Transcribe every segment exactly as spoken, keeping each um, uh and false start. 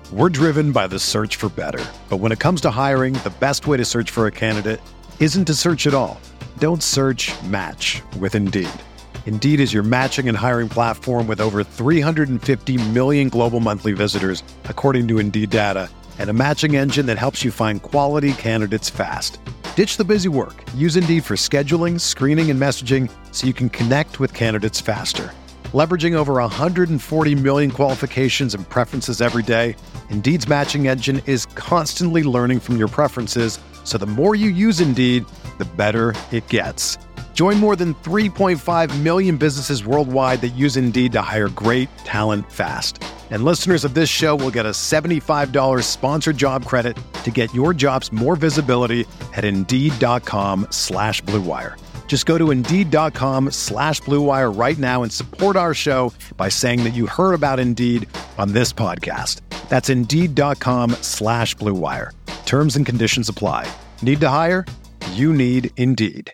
We're driven by the search for better. But when it comes to hiring, the best way to search for a candidate isn't to search at all. Don't search, match with Indeed. Indeed is your matching and hiring platform with over three hundred fifty million global monthly visitors, according to Indeed data, and a matching engine that helps you find quality candidates fast. Ditch the busy work. Use Indeed for scheduling, screening, and messaging so you can connect with candidates faster. Leveraging over one hundred forty million qualifications and preferences every day, Indeed's matching engine is constantly learning from your preferences, so the more you use Indeed, the better it gets. Join more than three point five million businesses worldwide that use Indeed to hire great talent fast. And listeners of this show will get a seventy-five dollars sponsored job credit to get your jobs more visibility at Indeed.com slash Blue Wire. Just go to Indeed.com slash Blue Wire right now and support our show by saying that you heard about Indeed on this podcast. That's Indeed.com slash Blue Wire. Terms and conditions apply. Need to hire? You need Indeed.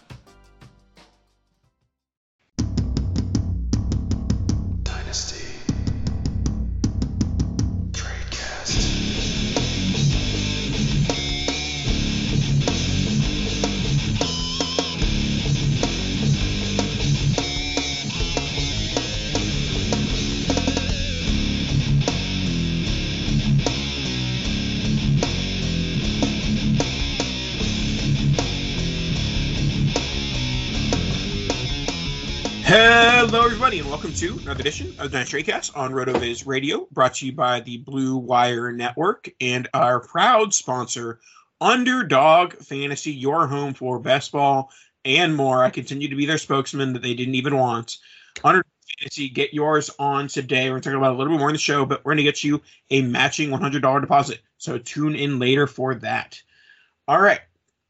Hello, everybody, and welcome to another edition of the TradeCast on RotoViz Radio, brought to you by the Blue Wire Network and our proud sponsor, Underdog Fantasy, your home for best ball and more. I continue to be their spokesman that they didn't even want. Underdog Fantasy, get yours on today. We're going to talk about it a little bit more in the show, but we're going to get you a matching one hundred dollars deposit, so tune in later for that. All right.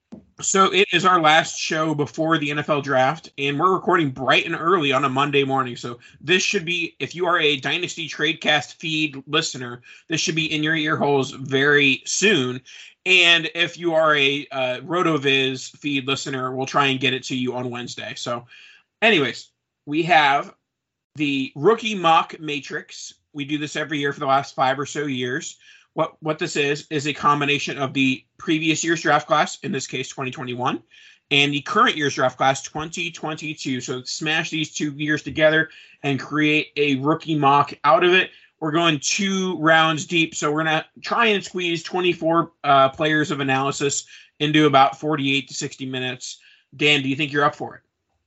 So it is our last show before the N F L draft, and we're recording bright and early on a Monday morning. So this should be, if you are a Dynasty TradeCast feed listener, this should be in your ear holes very soon. And if you are a uh, RotoViz feed listener, we'll try and get it to you on Wednesday. So anyways, we have the Rookie Mock Matrix. We do this every year for the last five or so years. What what this is, is a combination of the previous year's draft class, in this case twenty twenty-one, and the current year's draft class, twenty twenty-two. So smash these two years together and create a rookie mock out of it. We're going two rounds deep, so we're going to try and squeeze twenty-four uh, players of analysis into about forty-eight to sixty minutes. Dan, do you think you're up for it?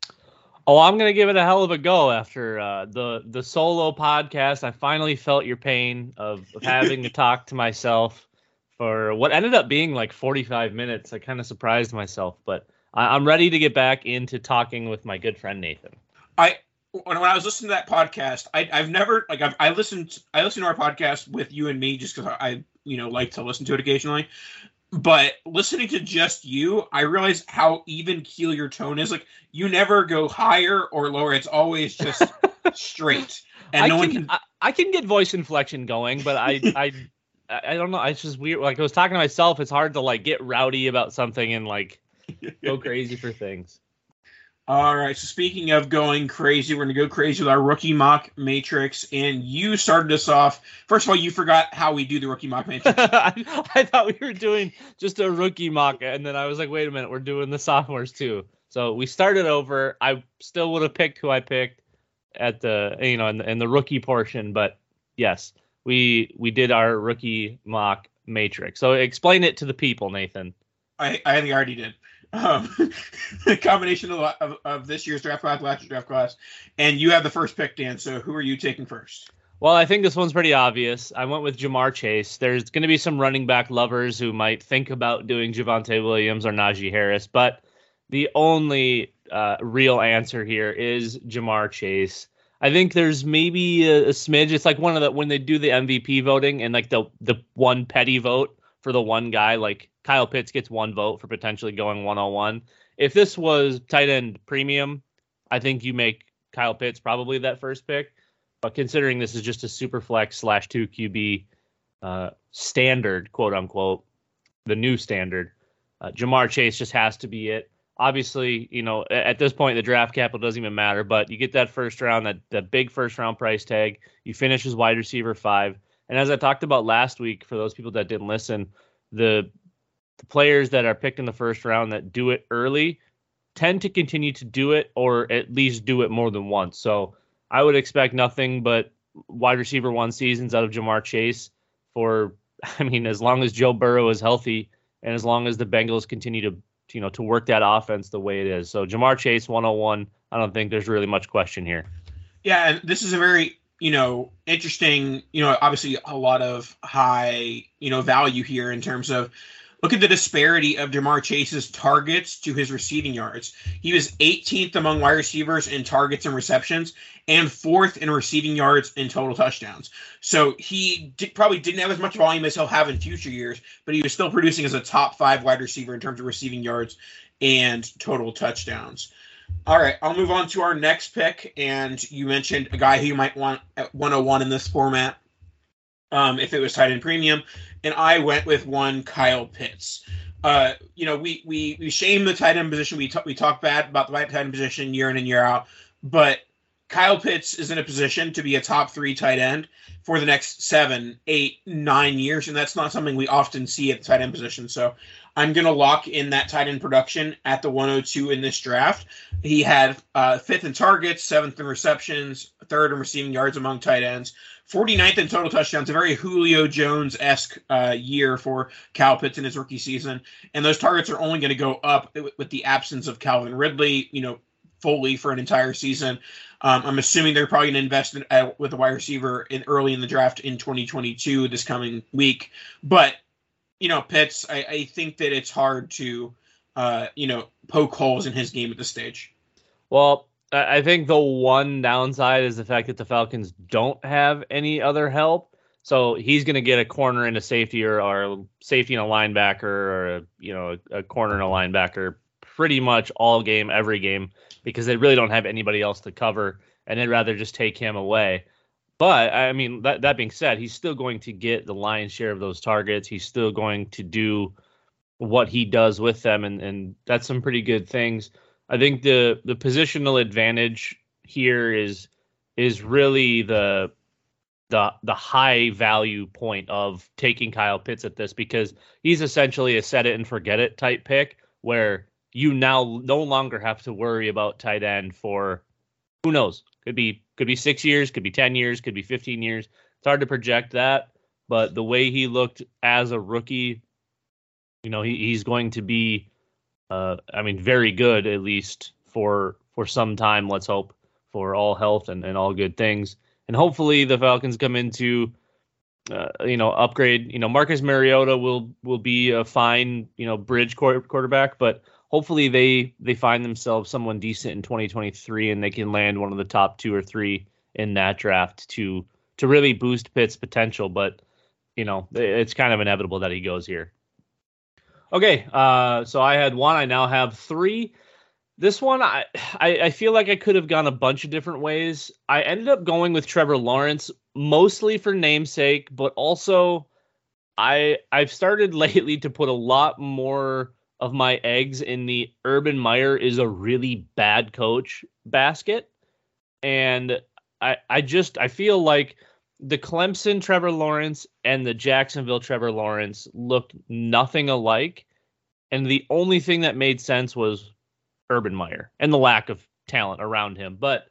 Oh, I'm going to give it a hell of a go after uh, the the solo podcast. I finally felt your pain of, of having to talk to myself for what ended up being like forty-five minutes. I kind of surprised myself, but I, I'm ready to get back into talking with my good friend Nathan. I when, when I was listening to that podcast, I, I've never like I've, I listened I listened to our podcast with you and me just because I you know like to listen to it occasionally. But listening to just you, I realized how even keel your tone is. Like, you never go higher or lower. It's always just straight. And I no can, one can. I, I can get voice inflection going, but I, I, I don't know. It's just weird. Like, I was talking to myself. It's hard to like get rowdy about something and like go crazy for things. All right. So speaking of going crazy, we're going to go crazy with our Rookie Mock Matrix. And you started us off. First of all, you forgot how we do the Rookie Mock Matrix. I, I thought we were doing just a rookie mock. And then I was like, wait a minute, we're doing the sophomores too. So we started over. I still would have picked who I picked at the, you know, in the, in the rookie portion. But yes, we we did our Rookie Mock Matrix. So explain it to the people, Nathan. I, I think I already did. Um, the combination of, of, of this year's draft class, last year's draft class, and you have the first pick, Dan. So who are you taking first? Well, I think this one's pretty obvious. I went with Ja'Marr Chase. There's going to be some running back lovers who might think about doing Javonte Williams or Najee Harris, but the only uh, real answer here is Ja'Marr Chase. I think there's maybe a, a smidge. It's like one of the when they do the M V P voting and like the the one petty vote for the one guy, like Kyle Pitts gets one vote for potentially going one oh one. If this was tight end premium, I think you make Kyle Pitts probably that first pick. But considering this is just a super flex slash two Q B uh, standard, quote unquote, the new standard, uh, Ja'Marr Chase just has to be it. Obviously, you know, at this point, the draft capital doesn't even matter, but you get that first round, that, that big first round price tag. You finish as wide receiver five. And as I talked about last week, for those people that didn't listen, the, the players that are picked in the first round that do it early tend to continue to do it, or at least do it more than once. So I would expect nothing but wide receiver one seasons out of Ja'Marr Chase for, I mean, as long as Joe Burrow is healthy and as long as the Bengals continue to, you know, to work that offense the way it is. So Ja'Marr Chase one oh one, I don't think there's really much question here. Yeah, and this is a very, you know, interesting, you know, obviously a lot of high, you know, value here in terms of, look at the disparity of Ja'Marr Chase's targets to his receiving yards. He was eighteenth among wide receivers in targets and receptions and fourth in receiving yards and total touchdowns. So he did, probably didn't have as much volume as he'll have in future years, but he was still producing as a top five wide receiver in terms of receiving yards and total touchdowns. All right, I'll move on to our next pick. And you mentioned a guy who you might want at one oh one in this format. Um, if it was tight end premium, and I went with one Kyle Pitts. Uh, you know, we we we shame the tight end position. We talk we talk bad about the tight end position year in and year out, but Kyle Pitts is in a position to be a top three tight end for the next seven, eight, nine years, and that's not something we often see at the tight end position. So I'm going to lock in that tight end production at the one oh two in this draft. He had uh, fifth in targets, seventh in receptions, third in receiving yards among tight ends, forty-ninth in total touchdowns, a very Julio Jones-esque uh, year for Kyle Pitts in his rookie season. And those targets are only going to go up with the absence of Calvin Ridley, you know, fully for an entire season. Um, I'm assuming they're probably going to invest in, uh, with a wide receiver in early in the draft in twenty twenty-two this coming week. But, you know, Pitts, I, I think that it's hard to, uh, you know, poke holes in his game at this stage. Well, I think the one downside is the fact that the Falcons don't have any other help. So he's going to get a corner and a safety, or, or a safety and a linebacker, or a, you know, a, a corner and a linebacker pretty much all game, every game, because they really don't have anybody else to cover, and they'd rather just take him away. But, I mean, that, that being said, he's still going to get the lion's share of those targets. He's still going to do what he does with them, and, and that's some pretty good things. I think the, the positional advantage here is is really the the the high value point of taking Kyle Pitts at this, because he's essentially a set it and forget it type pick, where you now no longer have to worry about tight end for, who knows, could be could be six years, could be ten years, could be fifteen years. It's hard to project that, but the way he looked as a rookie, you know, he, he's going to be, uh, I mean, very good, at least for for some time, let's hope, for all health and, and all good things. And hopefully the Falcons come into, uh, you know, upgrade. You know, Marcus Mariota will will be a fine, you know, bridge quarterback, but hopefully they they find themselves someone decent in twenty twenty-three, and they can land one of the top two or three in that draft to to really boost Pitt's potential. But, you know, it's kind of inevitable that he goes here. Okay, uh, so I had one. I now have three. This one, I, I I feel like I could have gone a bunch of different ways. I ended up going with Trevor Lawrence, mostly for namesake, but also I I've started lately to put a lot more of my eggs in the Urban Meyer is a really bad coach basket. And I I just I feel like the Clemson Trevor Lawrence and the Jacksonville Trevor Lawrence looked nothing alike. And the only thing that made sense was Urban Meyer and the lack of talent around him. But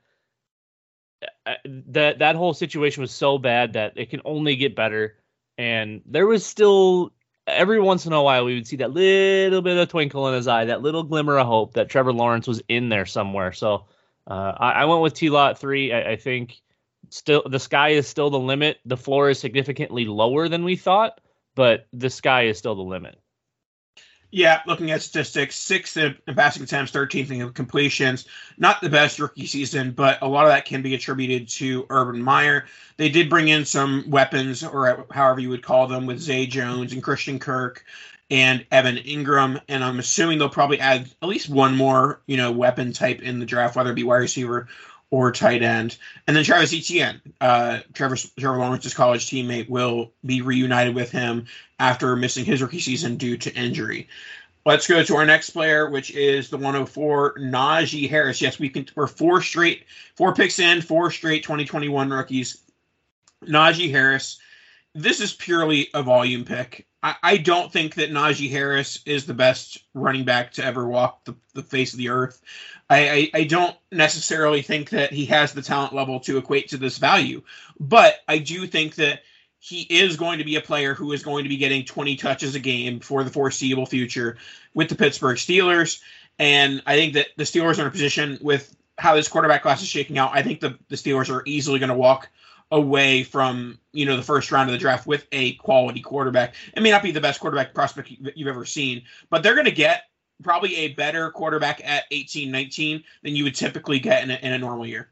that that whole situation was so bad that it can only get better. And there was still, every once in a while, we would see that little bit of twinkle in his eye, that little glimmer of hope that Trevor Lawrence was in there somewhere. So uh, I, I went with T-Lot three. I, I think still the sky is still the limit. The floor is significantly lower than we thought, but the sky is still the limit. Yeah, looking at statistics, sixth in passing attempts, thirteenth in completions. Not the best rookie season, but a lot of that can be attributed to Urban Meyer. They did bring in some weapons, or however you would call them, with Zay Jones and Christian Kirk and Evan Ingram, and I'm assuming they'll probably add at least one more, you know, weapon type in the draft, whether it be wide receiver or tight end. And then Travis Etienne, uh, Trevor, Trevor Lawrence's college teammate, will be reunited with him after missing his rookie season due to injury. Let's go to our next player, which is the one oh four, Najee Harris. Yes, we can. We're four straight, four picks in, four straight twenty twenty-one rookies. Najee Harris this is purely a volume pick. I, I don't think that Najee Harris is the best running back to ever walk the, the face of the earth. I, I, I don't necessarily think that he has the talent level to equate to this value, but I do think that he is going to be a player who is going to be getting twenty touches a game for the foreseeable future with the Pittsburgh Steelers. And I think that the Steelers are in a position with how this quarterback class is shaking out. I think the, the Steelers are easily going to walk away from, you know, the first round of the draft with a quality quarterback. It may not be the best quarterback prospect you've ever seen, but they're going to get probably a better quarterback at eighteen, nineteen than you would typically get in a, in a normal year.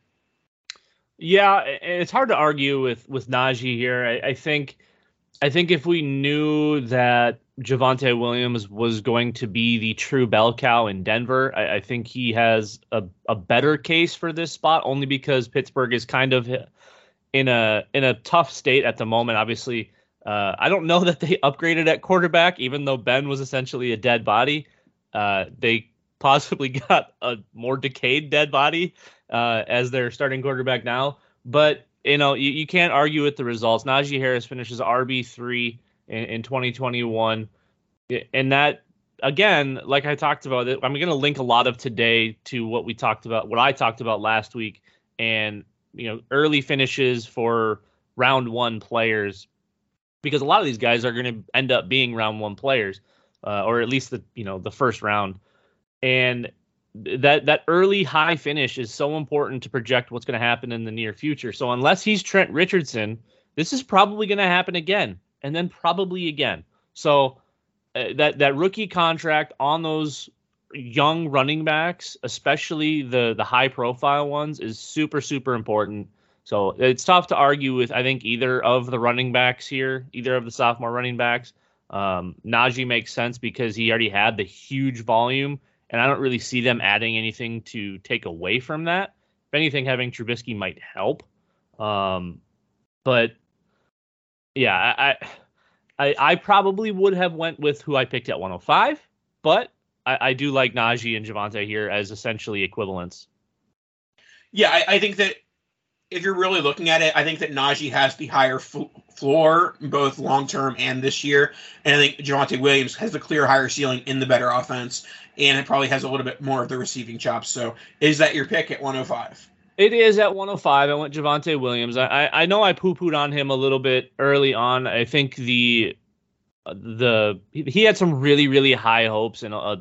Yeah, it's hard to argue with with Najee here. I, I think, I think if we knew that Javonte Williams was going to be the true bell cow in Denver, I, I think he has a, a better case for this spot, only because Pittsburgh is kind of in a in a tough state at the moment. Obviously, uh, I don't know that they upgraded at quarterback, even though Ben was essentially a dead body. Uh, they possibly got a more decayed dead body uh, as their starting quarterback now. But, you know, you, you can't argue with the results. Najee Harris finishes R B three in, in twenty twenty-one. And that, again, like I talked about, I'm going to link a lot of today to what we talked about, what I talked about last week. And, you know, early finishes for round one players, because a lot of these guys are going to end up being round one players, uh, or at least the, you know, the first round. And that that early high finish is so important to project what's going to happen in the near future. So unless he's Trent Richardson, this is probably going to happen again, and then probably again. So uh, that that rookie contract on those young running backs, especially the the high profile ones, is super, super important. So it's tough to argue with, I think, either of the running backs here, either of the sophomore running backs. Um, Najee makes sense because he already had the huge volume, and I don't really see them adding anything to take away from that. If anything, having Trubisky might help. Um, but yeah, I, I I probably would have went with who I picked at one oh five, but I, I do like Najee and Javonte here as essentially equivalents. Yeah, I, I think that if you're really looking at it, I think that Najee has the higher fl- floor, both long-term and this year. And I think Javonte Williams has the clear higher ceiling in the better offense, and it probably has a little bit more of the receiving chops. So is that your pick at one oh five? It is at one oh five. I went Javonte Williams. I, I know I poo-pooed on him a little bit early on. I think the the he had some really, really high hopes and a,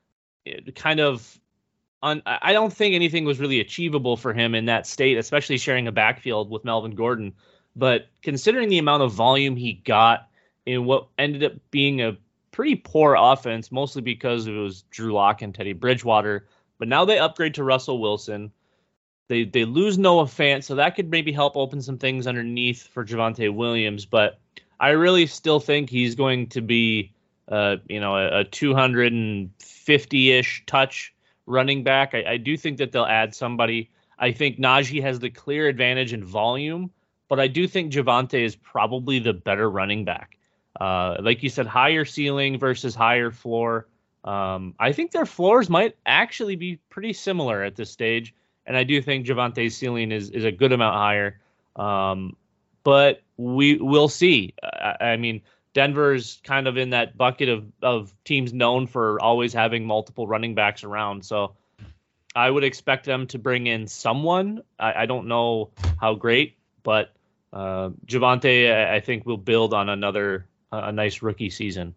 a kind of on. I don't think anything was really achievable for him in that state, especially sharing a backfield with Melvin Gordon. But considering the amount of volume he got in what ended up being a pretty poor offense, mostly because it was Drew Lock and Teddy Bridgewater. But now they upgrade to Russell Wilson. They they lose Noah Fant, so that could maybe help open some things underneath for Javonte Williams. But I really still think he's going to be, uh, you know, a, a two fifty-ish touch running back. I, I do think that they'll add somebody. I think Najee has the clear advantage in volume, but I do think Javonte is probably the better running back. Uh, like you said, higher ceiling versus higher floor. Um, I think their floors might actually be pretty similar at this stage. And I do think Javonte's ceiling is, is a good amount higher. Um, but we will see. I, I mean, Denver's kind of in that bucket of, of teams known for always having multiple running backs around. So I would expect them to bring in someone. I, I don't know how great, but uh, Javonte, I, I think, will build on another uh, a nice rookie season.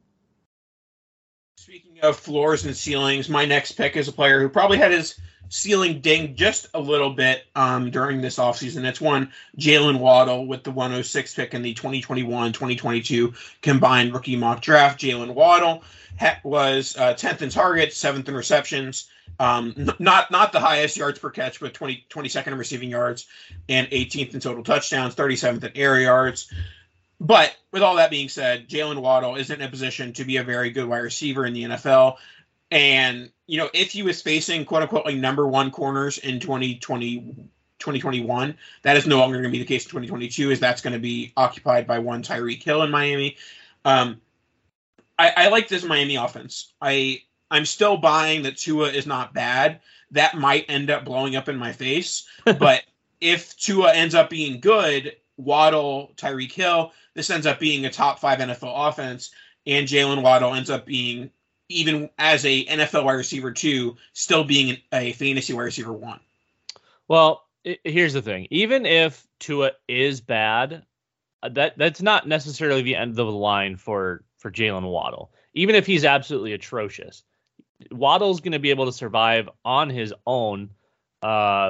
Speaking of floors and ceilings, my next pick is a player who probably had his ceiling dinged just a little bit um, during this offseason. It's one Jalen Waddle with the one oh six pick in the twenty twenty-one twenty twenty-two combined rookie mock draft. Jalen Waddle ha- was uh, tenth in targets, seventh in receptions, um, n- not not the highest yards per catch, but twenty, twenty-second in receiving yards and eighteenth in total touchdowns, thirty-seventh in air yards. But with all that being said, Jalen Waddle isn't in a position to be a very good wide receiver in the N F L. And, you know, if he was facing, quote unquote, like number one corners in twenty twenty, twenty twenty-one, that is no longer going to be the case in twenty twenty-two, as that's going to be occupied by one Tyreek Hill in Miami. Um, I, I like this Miami offense. I, I'm still buying that Tua is not bad. That might end up blowing up in my face. But if Tua ends up being good, Waddle, Tyreek Hill, this ends up being a top five N F L offense, and Jalen Waddle ends up being, even as a N F L wide receiver two, still being a fantasy wide receiver one. Well, it, here's the thing. Even if Tua is bad, that that's not necessarily the end of the line for, for Jalen Waddle. Even if he's absolutely atrocious, Waddle's going to be able to survive on his own. Uh,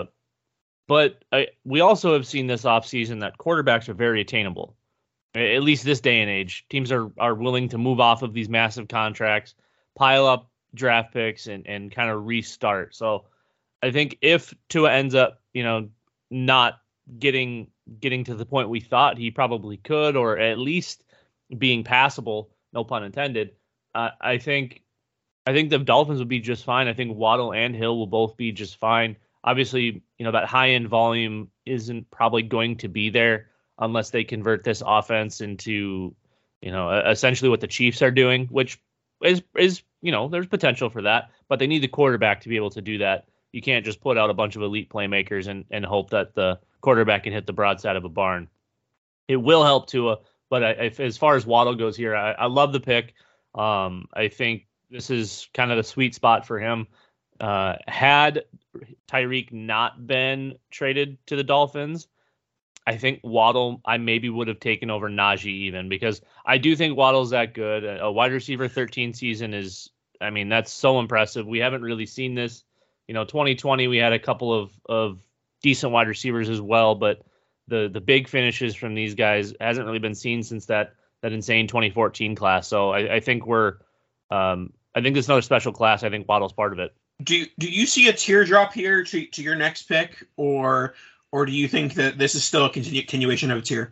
but I, we also have seen this offseason that quarterbacks are very attainable. At least this day and age, teams are, are willing to move off of these massive contracts, pile up draft picks, and, and kind of restart. So I think if Tua ends up, you know, not getting getting to the point we thought he probably could, or at least being passable, no pun intended, uh, I think I think the Dolphins would be just fine. I think Waddle and Hill will both be just fine. Obviously, you know, that high-end volume isn't probably going to be there unless they convert this offense into, you know, essentially what the Chiefs are doing, which is, is you know, there's potential for that, but they need the quarterback to be able to do that. You can't just put out a bunch of elite playmakers and, and hope that the quarterback can hit the broadside of a barn. It will help Tua, but I, if, as far as Waddle goes here, I, I love the pick. Um, I think this is kind of the sweet spot for him. Uh, had Tyreek not been traded to the Dolphins, I think Waddle, I maybe would have taken over Najee even, because I do think Waddle's that good. A, a wide receiver thirteen season is, I mean, that's so impressive. We haven't really seen this. You know, twenty twenty, we had a couple of, of decent wide receivers as well, but the the big finishes from these guys hasn't really been seen since that that insane twenty fourteen class. So I, I think we're, um, I think it's another special class. I think Waddle's part of it. Do do you see a teardrop here to, to your next pick, or or do you think that this is still a continu- continuation of a tier?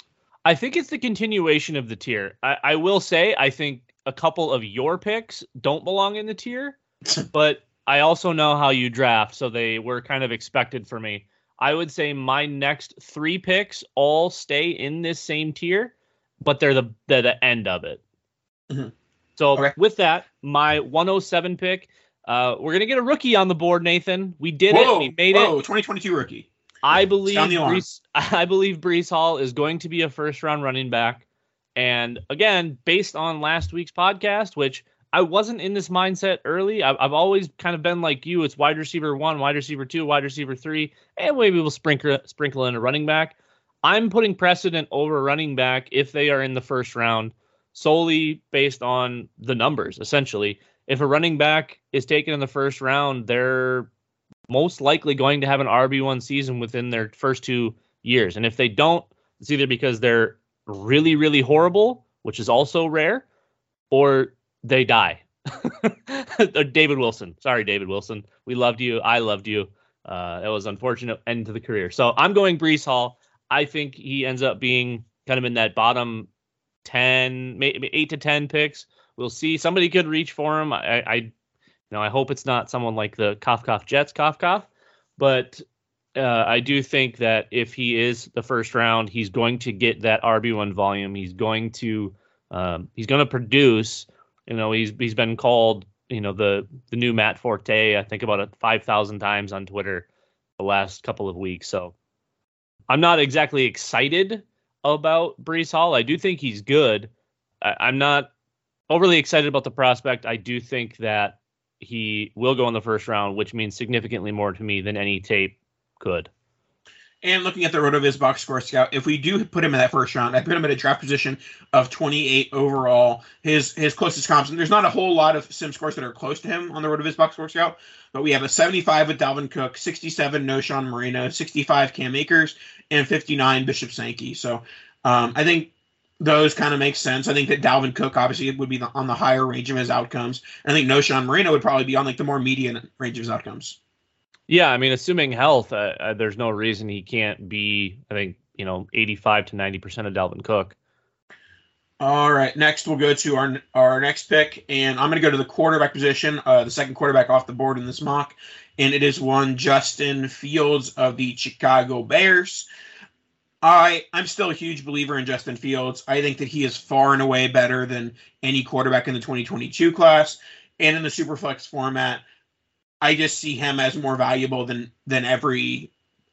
I think it's the continuation of the tier. I, I will say I think a couple of your picks don't belong in the tier, but I also know how you draft, so they were kind of expected for me. I would say my next three picks all stay in this same tier, but they're the they're the end of it. Mm-hmm. So okay. With that, my one oh seven pick, uh, we're gonna get a rookie on the board, Nathan. We did whoa, it. We made whoa, it. twenty twenty-two rookie. I believe Breece, I believe Breece Hall is going to be a first round running back. And again, based on last week's podcast, which I wasn't in this mindset early. I've, I've always kind of been like you. It's wide receiver one, wide receiver two, wide receiver three, and maybe we'll sprinkle sprinkle in a running back. I'm putting precedent over running back if they are in the first round, solely based on the numbers. Essentially, if a running back is taken in the first round, they're most likely going to have an R B one season within their first two years. And if they don't, it's either because they're really, really horrible, which is also rare, or they die. David Wilson. Sorry, David Wilson. We loved you. I loved you. Uh, it was an unfortunate end to the career. So I'm going Breece Hall. I think he ends up being kind of in that bottom ten, maybe eight to ten picks. We'll see. Somebody could reach for him. I, I you know, I hope it's not someone like the cough, cough, Jets, cough, cough. But uh, I do think that if he is the first round, he's going to get that R B one volume. He's going to, um, he's going to produce. You know, he's he's been called, you know, the the new Matt Forte. I think about it five thousand times on Twitter the last couple of weeks. So I'm not exactly excited about Breece Hall. I do think he's good. I, I'm not overly excited about the prospect. I do think that he will go in the first round, which means significantly more to me than any tape could. And looking at the RotoViz box score scout, if we do put him in that first round, I put him at a draft position of twenty-eight overall. His his closest comps, and there's not a whole lot of sim scores that are close to him on the RotoViz box score scout, but we have a seventy-five with Dalvin Cook, sixty-seven Noshawn Moreno, sixty-five Cam Akers, and fifty-nine Bishop Sankey. So um, I think those kind of make sense. I think that Dalvin Cook obviously would be on the higher range of his outcomes. I think Noshawn Moreno would probably be on like the more median range of his outcomes. Yeah, I mean, assuming health, uh, uh, there's no reason he can't be, I think, you know, eighty-five to ninety percent of Dalvin Cook. All right, next we'll go to our our next pick, and I'm going to go to the quarterback position, uh, the second quarterback off the board in this mock, and it is one Justin Fields of the Chicago Bears. I, I'm still a huge believer in Justin Fields. I think that he is far and away better than any quarterback in the twenty twenty-two class, and in the Superflex format, I just see him as more valuable than than every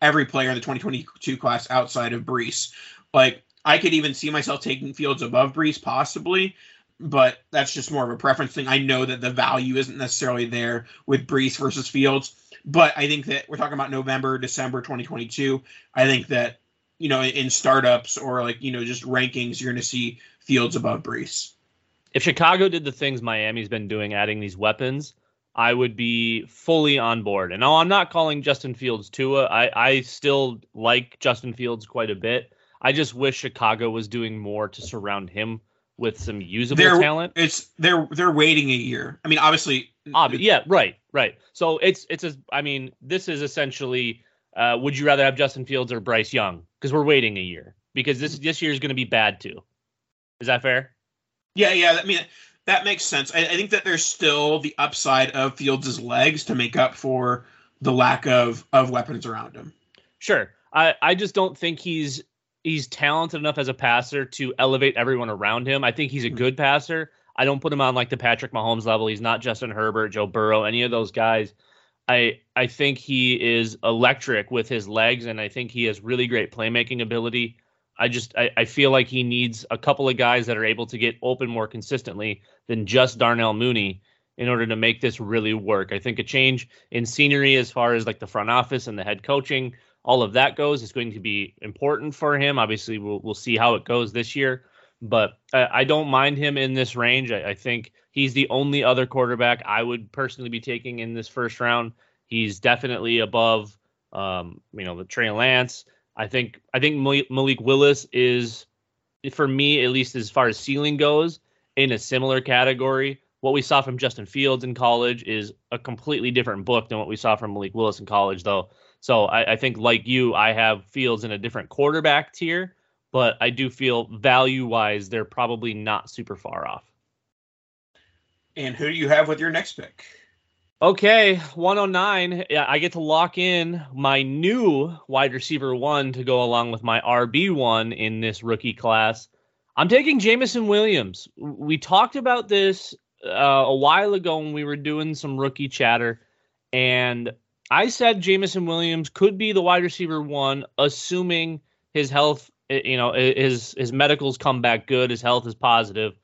every player in the twenty twenty-two class outside of Breece. Like, I could even see myself taking Fields above Breece possibly, but that's just more of a preference thing. I know that the value isn't necessarily there with Breece versus Fields, but I think that we're talking about November, December twenty twenty-two. I think that, you know, in startups or like, you know, just rankings, you're going to see Fields above Breece. If Chicago did the things Miami's been doing, adding these weapons, I would be fully on board. And no, I'm not calling Justin Fields Tua. I, I still like Justin Fields quite a bit. I just wish Chicago was doing more to surround him with some usable they're, talent. It's they're they're waiting a year. I mean, obviously, Obvi- yeah, right, right. So it's it's a. I mean, this is essentially. Uh, would you rather have Justin Fields or Bryce Young? Because we're waiting a year. Because this this year is going to be bad too. Is that fair? Yeah, yeah. I mean, that makes sense. I, I think that there's still the upside of Fields' legs to make up for the lack of of weapons around him. Sure. I I just don't think he's. He's talented enough as a passer to elevate everyone around him. I think he's a good passer. I don't put him on like the Patrick Mahomes level. He's not Justin Herbert, Joe Burrow, any of those guys. I I think he is electric with his legs, and I think he has really great playmaking ability. I just I, I feel like he needs a couple of guys that are able to get open more consistently than just Darnell Mooney in order to make this really work. I think a change in scenery as far as like the front office and the head coaching, all of that goes, is going to be important for him. Obviously, we'll we'll see how it goes this year, but I, I don't mind him in this range. I, I think he's the only other quarterback I would personally be taking in this first round. He's definitely above, um, you know, the Trey Lance. I think I think Malik, Malik Willis is, for me, at least as far as ceiling goes, in a similar category. What we saw from Justin Fields in college is a completely different book than what we saw from Malik Willis in college, though. So I, I think, like you, I have Fields in a different quarterback tier, but I do feel value-wise they're probably not super far off. And who do you have with your next pick? Okay, one oh nine. Yeah, I get to lock in my new wide receiver one to go along with my R B one in this rookie class. I'm taking Jameson Williams. We talked about this uh, a while ago when we were doing some rookie chatter, and I said Jameson Williams could be the wide receiver one, assuming his health, you know, his his medicals come back good, his health is positive,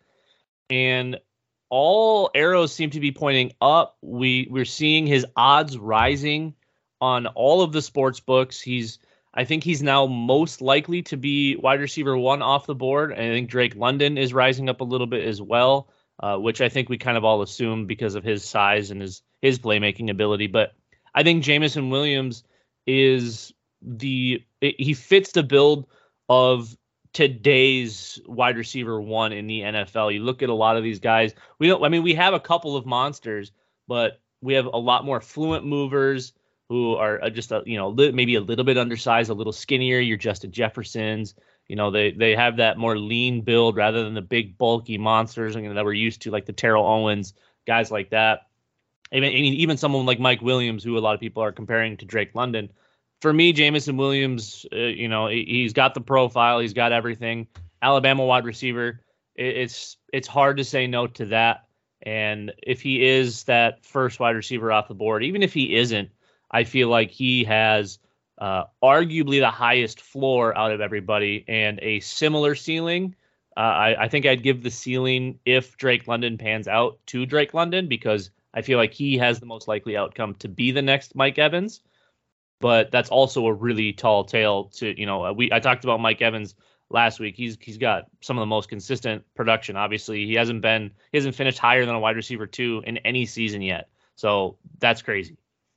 and all arrows seem to be pointing up. We we're seeing his odds rising on all of the sports books. He's, I think he's now most likely to be wide receiver one off the board, and I think Drake London is rising up a little bit as well, uh, which I think we kind of all assume because of his size and his his playmaking ability, but I think Jameson Williams is the he fits the build of today's wide receiver one in the N F L. You look at a lot of these guys. We don't. I mean, we have a couple of monsters, but we have a lot more fluent movers who are just a, you know maybe a little bit undersized, a little skinnier. Your Justin Jeffersons. You know, they they have that more lean build rather than the big bulky monsters you know, that we're used to, like the Terrell Owens, guys like that. Even even someone like Mike Williams, who a lot of people are comparing to Drake London. For me, Jameson Williams, uh, you know, he's got the profile, he's got everything. Alabama wide receiver. It's it's hard to say no to that. And if he is that first wide receiver off the board, even if he isn't, I feel like he has uh, arguably the highest floor out of everybody and a similar ceiling. Uh, I, I think I'd give the ceiling, if Drake London pans out, to Drake London, because I feel like he has the most likely outcome to be the next Mike Evans, but that's also a really tall tale to, you know, we, I talked about Mike Evans last week. He's, he's got some of the most consistent production. Obviously he hasn't been, he hasn't finished higher than a wide receiver two in any season yet. So that's crazy.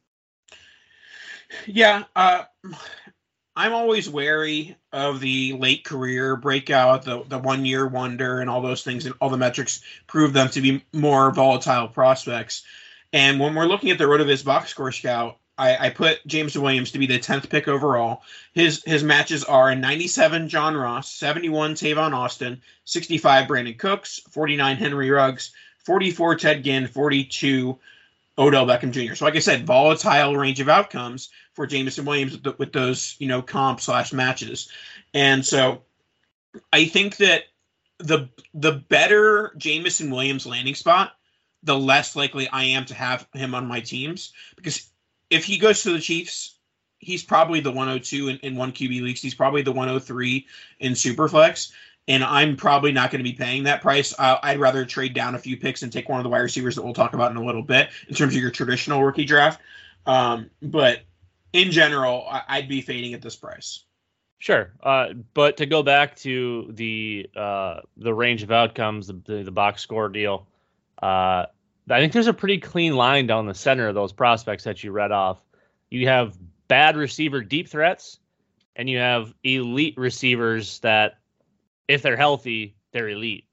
Yeah. Uh, I'm always wary of the late career breakout, the the one year wonder, and all those things, and all the metrics prove them to be more volatile prospects. And when we're looking at the RotoViz box score scout, I, I put Jameson Williams to be the tenth pick overall. His his matches are a ninety-seven John Ross, seventy-one Tavon Austin, sixty-five Brandon Cooks, forty-nine Henry Ruggs, forty-four Ted Ginn, forty-two Odell Beckham Junior So like I said, volatile range of outcomes for Jameson Williams with, the, with those, you know, comp slash matches. And so I think that the the better Jameson Williams landing spot, the less likely I am to have him on my teams. Because if he goes to the Chiefs, he's probably the one oh two in, in one Q B leagues. He's probably the one oh three in Superflex. And I'm probably not going to be paying that price. Uh, I'd rather trade down a few picks and take one of the wide receivers that we'll talk about in a little bit in terms of your traditional rookie draft. Um, but in general, I- I'd be fading at this price. Sure, uh, but to go back to the uh, the range of outcomes, the, the, the box score deal, uh, I think there's a pretty clean line down the center of those prospects that you read off. You have bad receiver deep threats, and you have elite receivers that, if they're healthy, they're elite.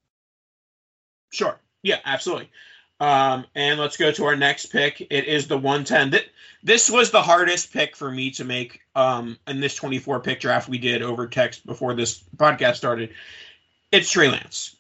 Sure. Yeah, absolutely. Um, and let's go to our next pick. It is the one ten. Th- this was the hardest pick for me to make um, in this twenty-four pick draft we did over text before this podcast started. It's Trey Lance.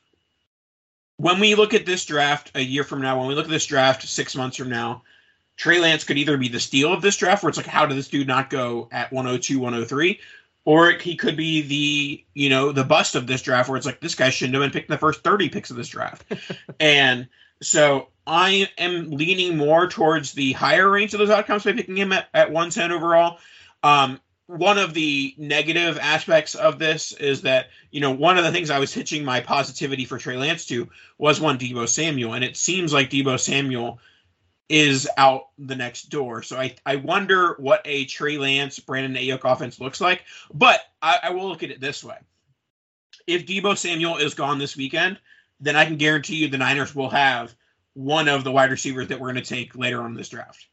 When we look at this draft a year from now, when we look at this draft six months from now, Trey Lance could either be the steal of this draft, where it's like, how did this dude not go at one oh two, one oh three? Or he could be the, you know, the bust of this draft, where it's like, this guy shouldn't have been picked in the first thirty picks of this draft. And so I am leaning more towards the higher range of those outcomes by picking him at, at one ten overall. Um, one of the negative aspects of this is that, you know, one of the things I was hitching my positivity for Trey Lance to was one Deebo Samuel. And it seems like Deebo Samuel is out the next door. So I, I wonder what a Trey Lance, Brandon Ayuk offense looks like. But I, I will look at it this way. If Deebo Samuel is gone this weekend, then I can guarantee you the Niners will have one of the wide receivers that we're going to take later on in this draft.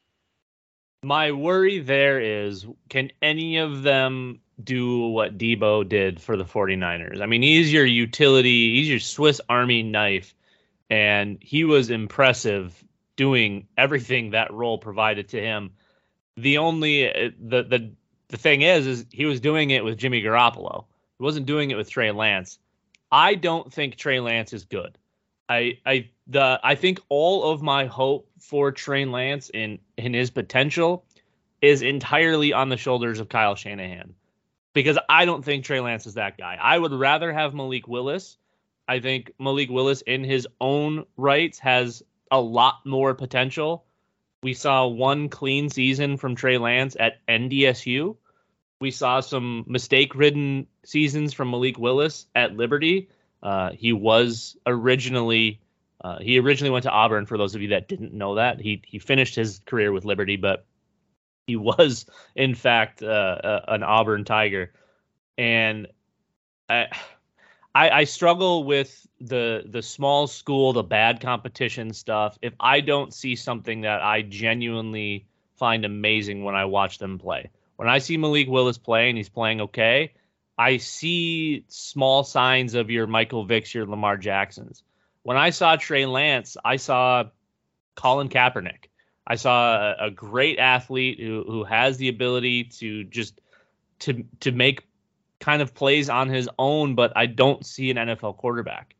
My worry there is, can any of them do what Deebo did for the 49ers? I mean, he's your utility. He's your Swiss Army knife. And he was impressive doing everything that role provided to him. The only the the the thing is, is he was doing it with Jimmy Garoppolo. He wasn't doing it with Trey Lance. I don't think Trey Lance is good. I I the I think all of my hope for Trey Lance in in his potential is entirely on the shoulders of Kyle Shanahan, because I don't think Trey Lance is that guy. I would rather have Malik Willis. I think Malik Willis in his own rights has a lot more potential. We saw one clean season from Trey Lance at N D S U. We saw some mistake-ridden seasons from Malik Willis at Liberty. Uh, he was originally uh, he originally went to Auburn. For those of you that didn't know that, he he finished his career with Liberty, but he was in fact uh, uh, an Auburn Tiger. And I, I I struggle with the the small school, the bad competition stuff. If I don't see something that I genuinely find amazing when I watch them play, when I see Malik Willis play and he's playing okay, I see small signs of your Michael Vicks, your Lamar Jacksons. When I saw Trey Lance, I saw Colin Kaepernick. I saw a, a great athlete who who has the ability to just to to make kind of plays on his own, but I don't see an N F L quarterback.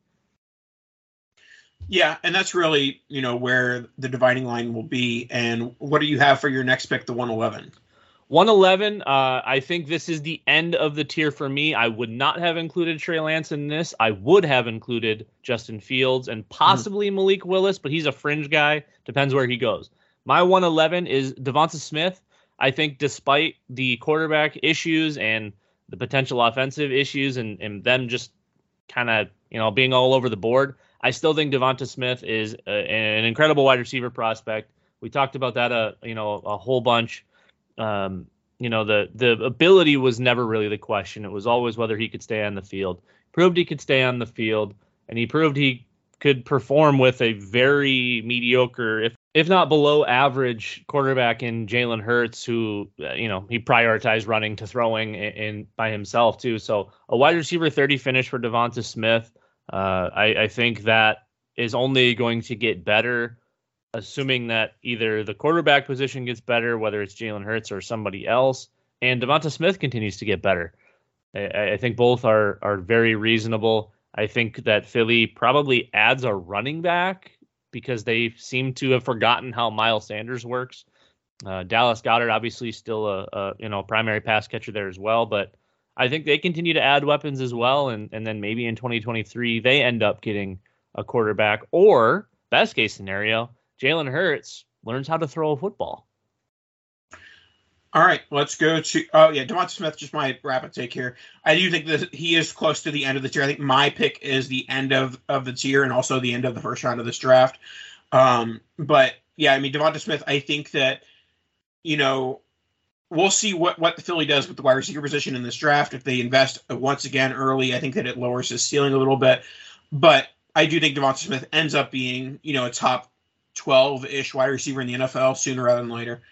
Yeah, and that's really, you know, where the dividing line will be. And what do you have for your next pick, the one eleven? one eleven, uh, I think this is the end of the tier for me. I would not have included Trey Lance in this. I would have included Justin Fields and possibly mm. Malik Willis, but he's a fringe guy. Depends where he goes. My one eleven is Devonta Smith. I think despite the quarterback issues and the potential offensive issues and, and them just kind of, you know, being all over the board, I still think Devonta Smith is a, an incredible wide receiver prospect. We talked about that, uh, you know, a whole bunch. Um, you know, the the ability was never really the question. It was always whether he could stay on the field. Proved he could stay on the field, and he proved he could perform with a very mediocre, if if not below average, quarterback in Jalen Hurts, who, you know, he prioritized running to throwing in, in by himself too. So a wide receiver thirty finish for Devonta Smith. Uh, I, I think that is only going to get better, assuming that either the quarterback position gets better, whether it's Jalen Hurts or somebody else, and Devonta Smith continues to get better. I, I think both are are very reasonable. I think that Philly probably adds a running back because they seem to have forgotten how Miles Sanders works. Uh, Dallas Goedert obviously still a, a you know primary pass catcher there as well, but I think they continue to add weapons as well, and and then maybe in twenty twenty-three they end up getting a quarterback, or best case scenario, Jalen Hurts learns how to throw a football. All right, let's go to oh yeah, Devonta Smith. Just my rapid take here. I do think that he is close to the end of the tier. I think my pick is the end of, of the tier and also the end of the first round of this draft. Um, but yeah, I mean Devonta Smith. I think that you know we'll see what what the Philly does with the wide receiver position in this draft. If they invest once again early, I think that it lowers his ceiling a little bit. But I do think Devonta Smith ends up being you know a top twelve-ish wide receiver in the N F L sooner rather than later.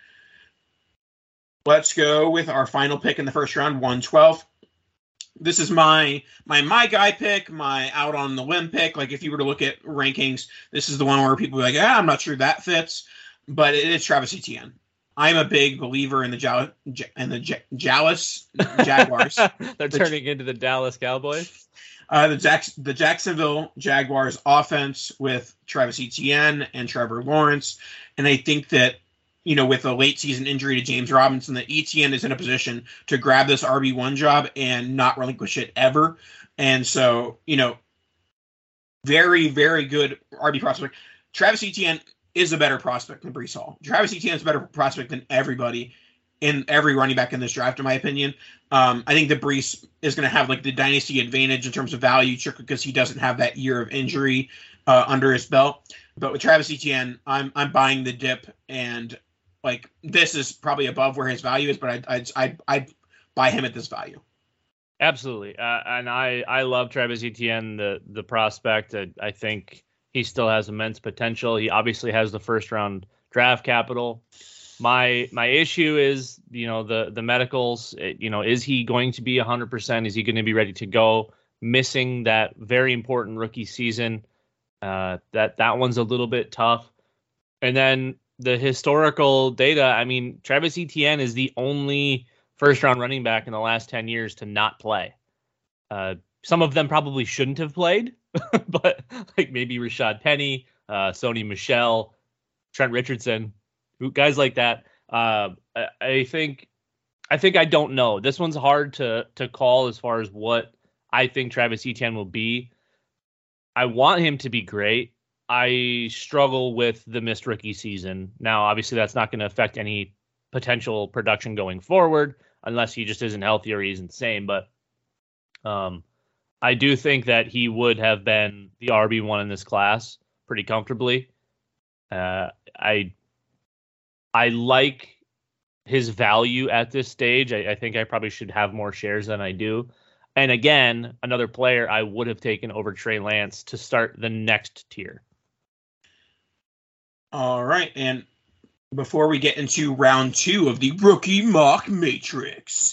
Let's go with our final pick in the first round, one twelve. This is my my my guy pick, my out on the limb pick. Like if you were to look at rankings, this is the one where people are like, ah, I'm not sure that fits, but it is Travis Etienne. I'm a big believer in the Jal- in the J- Dallas Jaguars. They're the, turning into the Dallas Cowboys. Uh, the Jack- the Jacksonville Jaguars offense with Travis Etienne and Trevor Lawrence, and I think that. You know, with a late season injury to James Robinson, that Etienne is in a position to grab this R B one job and not relinquish it ever. And so, you know, very, very good R B prospect. Travis Etienne is a better prospect than Breece Hall. Travis Etienne is a better prospect than everybody in every running back in this draft, in my opinion. Um, I think that Breece is going to have like the dynasty advantage in terms of value because he doesn't have that year of injury uh, under his belt. But with Travis Etienne, I'm I'm buying the dip and. Like this is probably above where his value is, but I'd I'd I'd, I'd buy him at this value. Absolutely, uh, and I, I love Travis Etienne, the the prospect. I, I think he still has immense potential. He obviously has the first round draft capital. My my issue is you know the the medicals. You know, is he going to be one hundred percent? Is he going to be ready to go? Missing that very important rookie season. Uh, that that one's a little bit tough, and then. The historical data, I mean, Travis Etienne is the only first-round running back in the last ten years to not play. Uh, some of them probably shouldn't have played, but like maybe Rashad Penny, uh, Sony Michel, Trent Richardson, guys like that. Uh, I, I think, I think I don't know. This one's hard to to call as far as what I think Travis Etienne will be. I want him to be great. I struggle with the missed rookie season. Now, obviously, that's not going to affect any potential production going forward unless he just isn't healthy or he's insane. But um, I do think that he would have been the R B one in this class pretty comfortably. Uh, I I like his value at this stage. I, I think I probably should have more shares than I do. And again, another player I would have taken over Trey Lance to start the next tier. All right, and before we get into round two of the rookie mock matrix,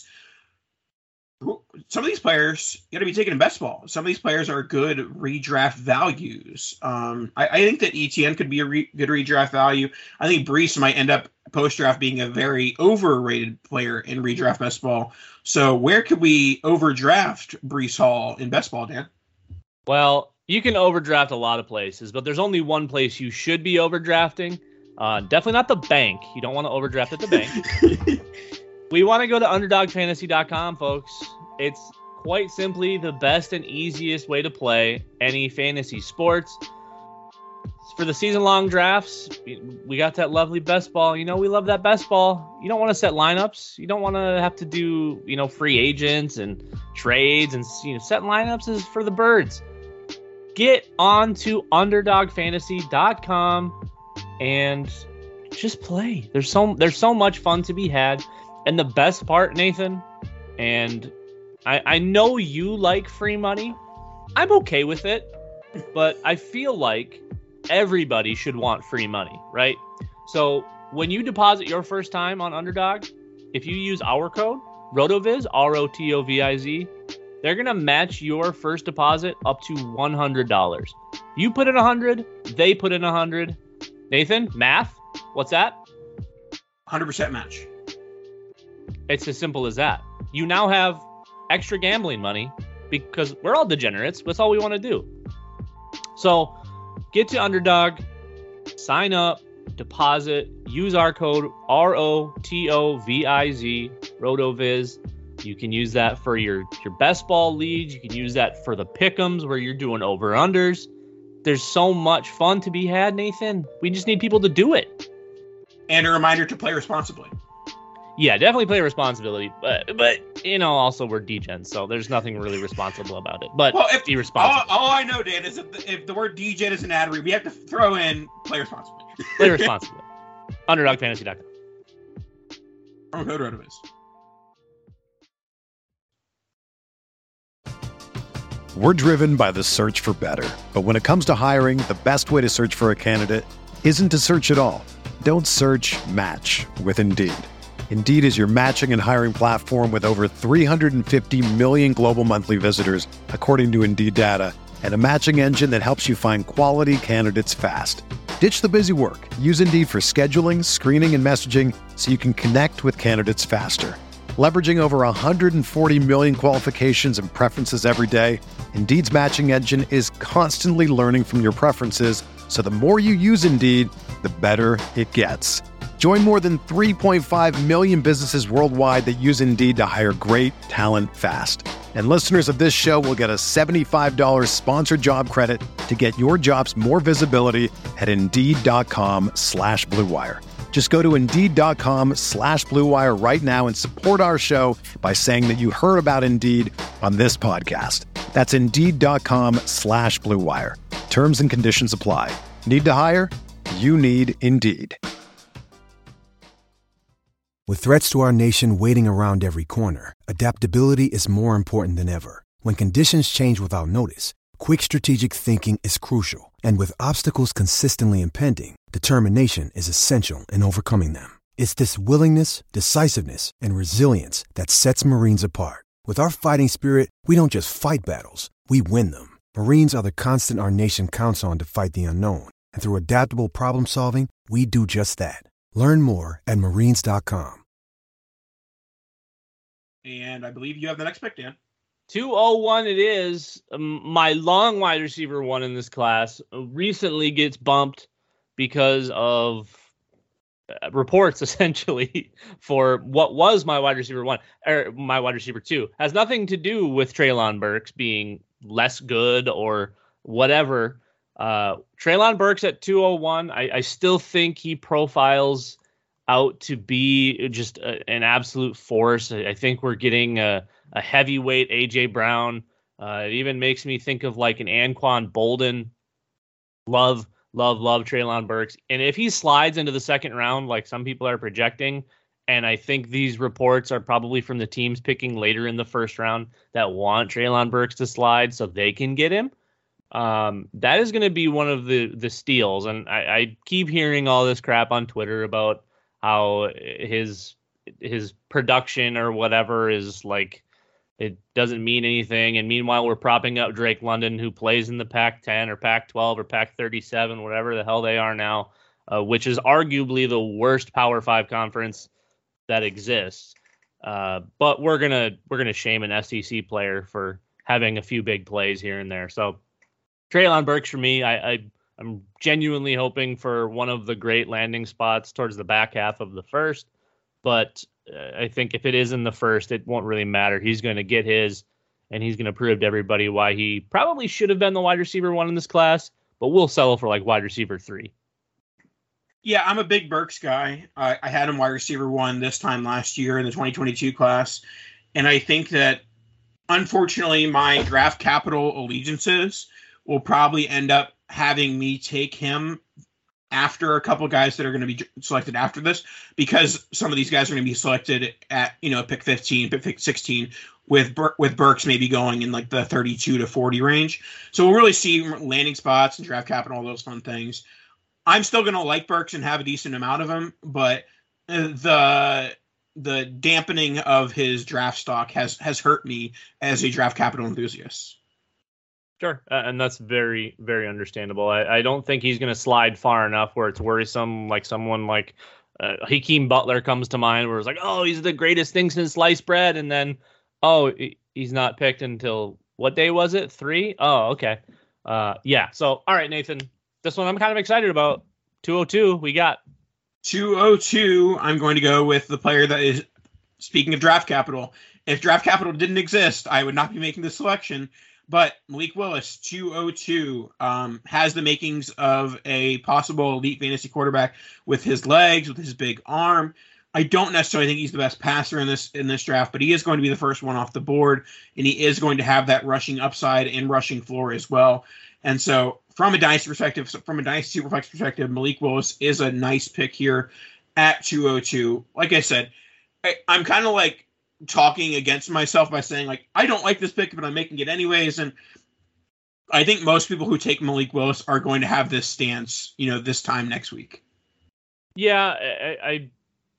some of these players got to be taken in best ball. Some of these players are good redraft values. Um, I, I think that Etienne could be a re, good redraft value. I think Breece might end up post-draft being a very overrated player in redraft best ball. So where could we overdraft Breece Hall in best ball, Dan? Well, you can overdraft a lot of places, but there's only one place you should be overdrafting. Uh, definitely not the bank. You don't want to overdraft at the bank. We want to go to underdog fantasy dot com, folks. It's quite simply the best and easiest way to play any fantasy sports. For the season-long drafts, we got that lovely best ball. You know, we love that best ball. You don't want to set lineups. You don't want to have to do, you know, free agents and trades and, you know, setting lineups is for the birds. Get on to underdog fantasy dot com and just play. There's so there's so much fun to be had. And the best part, Nathan, and I, I know you like free money. I'm okay with it, but I feel like everybody should want free money, right? So when you deposit your first time on Underdog, if you use our code, RotoViz, R O T O V I Z, they're going to match your first deposit up to one hundred dollars. You put in one hundred dollars, they put in one hundred dollars. Nathan, math, what's that? one hundred percent match. It's as simple as that. You now have extra gambling money because we're all degenerates. That's all we want to do. So get to Underdog, sign up, deposit, use our code R O T O V I Z, RotoViz. You can use that for your, your best ball leads. You can use that for the pick'ems where you're doing over-unders. There's so much fun to be had, Nathan. We just need people to do it. And a reminder to play responsibly. Yeah, definitely play responsibility, but but you know, also we're degens, so there's nothing really responsible about it. But well, if, be responsible. All, all I know, Dan, is if the, if the word degen is an ad read, we have to throw in play responsibly. Play responsibly. underdog fantasy dot com. Promo code RotoViz. We're driven by the search for better, but when it comes to hiring, the best way to search for a candidate isn't to search at all. Don't search, match with Indeed. Indeed is your matching and hiring platform with over three hundred fifty million global monthly visitors, according to Indeed data, and a matching engine that helps you find quality candidates fast. Ditch the busy work. Use Indeed for scheduling, screening, and messaging so you can connect with candidates faster. Leveraging over one hundred forty million qualifications and preferences every day, Indeed's matching engine is constantly learning from your preferences, so the more you use Indeed, the better it gets. Join more than three point five million businesses worldwide that use Indeed to hire great talent fast. And listeners of this show will get a seventy-five dollars sponsored job credit to get your jobs more visibility at Indeed.com slash Blue Wire. Just go to Indeed.com slash Blue Wire right now and support our show by saying that you heard about Indeed on this podcast. That's Indeed.com slash Blue Wire. Terms and conditions apply. Need to hire? You need Indeed. With threats to our nation waiting around every corner, adaptability is more important than ever. When conditions change without notice, quick strategic thinking is crucial. And with obstacles consistently impending, determination is essential in overcoming them. It's this willingness, decisiveness, and resilience that sets Marines apart. With our fighting spirit, we don't just fight battles, we win them. Marines are the constant our nation counts on to fight the unknown. And through adaptable problem solving, we do just that. Learn more at marines dot com. And I believe you have the next pick, Dan. two oh one it is. Um, my long wide receiver one in this class recently gets bumped because of uh, reports, essentially, for what was my wide receiver one, or my wide receiver two. Has nothing to do with Treylon Burks being less good or whatever. Uh, Treylon Burks at two oh one, I, I still think he profiles out to be just a, an absolute force. I, I think we're getting a, a heavyweight A J Brown. Uh, it even makes me think of like an Anquan Bolden. Love, love, love Treylon Burks. And if he slides into the second round, like some people are projecting, and I think these reports are probably from the teams picking later in the first round that want Treylon Burks to slide so they can get him. Um, that is going to be one of the, the steals. And I, I keep hearing all this crap on Twitter about how his, his production or whatever is like, it doesn't mean anything. And meanwhile, we're propping up Drake London, who plays in the Pac ten or Pac twelve or Pac thirty-seven, whatever the hell they are now, uh, which is arguably the worst Power Five conference that exists. Uh, but we're going to, we're going to shame an S E C player for having a few big plays here and there. So, Treylon Burks for me, I, I, I'm genuinely hoping for one of the great landing spots towards the back half of the first. But uh, I think if it is in the first, it won't really matter. He's going to get his, and he's going to prove to everybody why he probably should have been the wide receiver one in this class, but we'll settle for like wide receiver three. Yeah, I'm a big Burks guy. I, I had him wide receiver one this time last year in the twenty twenty-two class. And I think that, unfortunately, my draft capital allegiances will probably end up having me take him after a couple guys that are going to be selected after this, because some of these guys are going to be selected at, you know, pick fifteen, pick sixteen, with Bur- with Burks maybe going in like the thirty-two to forty range. So we'll really see landing spots and draft capital, all those fun things. I'm still going to like Burks and have a decent amount of him, but the the dampening of his draft stock has has hurt me as a draft capital enthusiast. Sure, uh, and that's very, very understandable. I, I don't think he's going to slide far enough where it's worrisome, like someone like uh, Hakeem Butler comes to mind, where it's like, oh, he's the greatest thing since sliced bread, and then, oh, he's not picked until, what day was it? Three? Oh, okay. Uh, yeah, so, all right, Nathan, this one I'm kind of excited about. two oh two, we got. two oh two, I'm going to go with the player that is, speaking of draft capital, if draft capital didn't exist, I would not be making this selection. But Malik Willis, two oh two, um, has the makings of a possible elite fantasy quarterback with his legs, with his big arm. I don't necessarily think he's the best passer in this in this draft, but he is going to be the first one off the board, and he is going to have that rushing upside and rushing floor as well. And so, from a dynasty perspective, from a dynasty superflex perspective, Malik Willis is a nice pick here at two oh two. Like I said, I, I'm kind of like talking against myself by saying, like, I don't like this pick, but I'm making it anyways. And I think most people who take Malik Willis are going to have this stance, you know, this time next week. Yeah, I, I,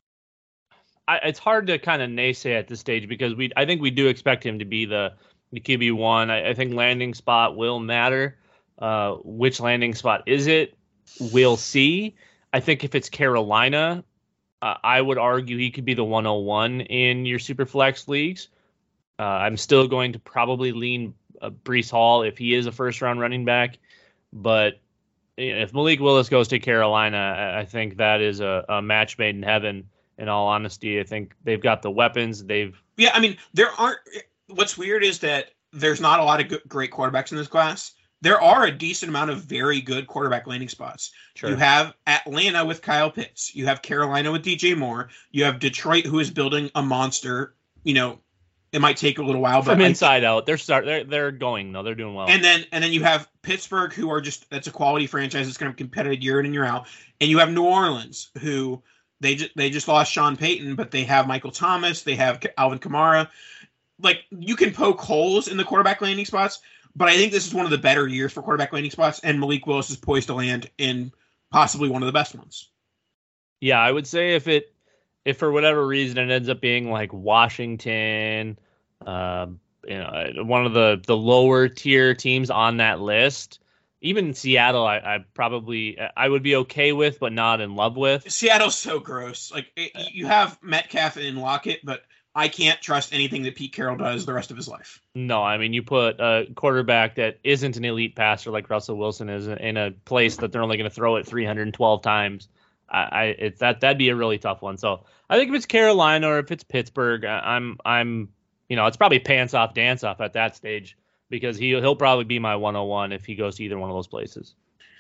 I it's hard to kind of naysay at this stage because we, I think we do expect him to be the, the Q B one. I, I think landing spot will matter. Uh, which landing spot is it? We'll see. I think if it's Carolina, uh, I would argue he could be the one oh one in your Superflex leagues. Uh, I'm still going to probably lean uh, Breece Hall if he is a first-round running back. But if Malik Willis goes to Carolina, I think that is a, a match made in heaven, in all honesty. I think they've got the weapons. They've Yeah, I mean, there aren't – what's weird is that there's not a lot of good, great quarterbacks in this class. There are a decent amount of very good quarterback landing spots. Sure. You have Atlanta with Kyle Pitts. You have Carolina with D J Moore. You have Detroit, who is building a monster. You know, it might take a little while, but from inside out, they're start they're they're going though. They're doing well. And then and then you have Pittsburgh, who are just that's a quality franchise that's going to be competitive year in and year out. And you have New Orleans, who they just they just lost Sean Payton, but they have Michael Thomas. They have Alvin Kamara. Like, you can poke holes in the quarterback landing spots. But I think this is one of the better years for quarterback landing spots, and Malik Willis is poised to land in possibly one of the best ones. Yeah, I would say if it, if for whatever reason it ends up being like Washington, uh, you know, one of the, the lower tier teams on that list, even Seattle, I, I probably I would be okay with, but not in love with. Seattle's so gross. Like it, you have Metcalf and Lockett, but I can't trust anything that Pete Carroll does the rest of his life. No, I mean, you put a quarterback that isn't an elite passer like Russell Wilson is in a place that they're only going to throw it three hundred twelve times. I, I it's that that'd be a really tough one. So I think if it's Carolina or if it's Pittsburgh, I'm I'm you know it's probably pants off, dance off at that stage because he he'll probably be my one oh one if he goes to either one of those places.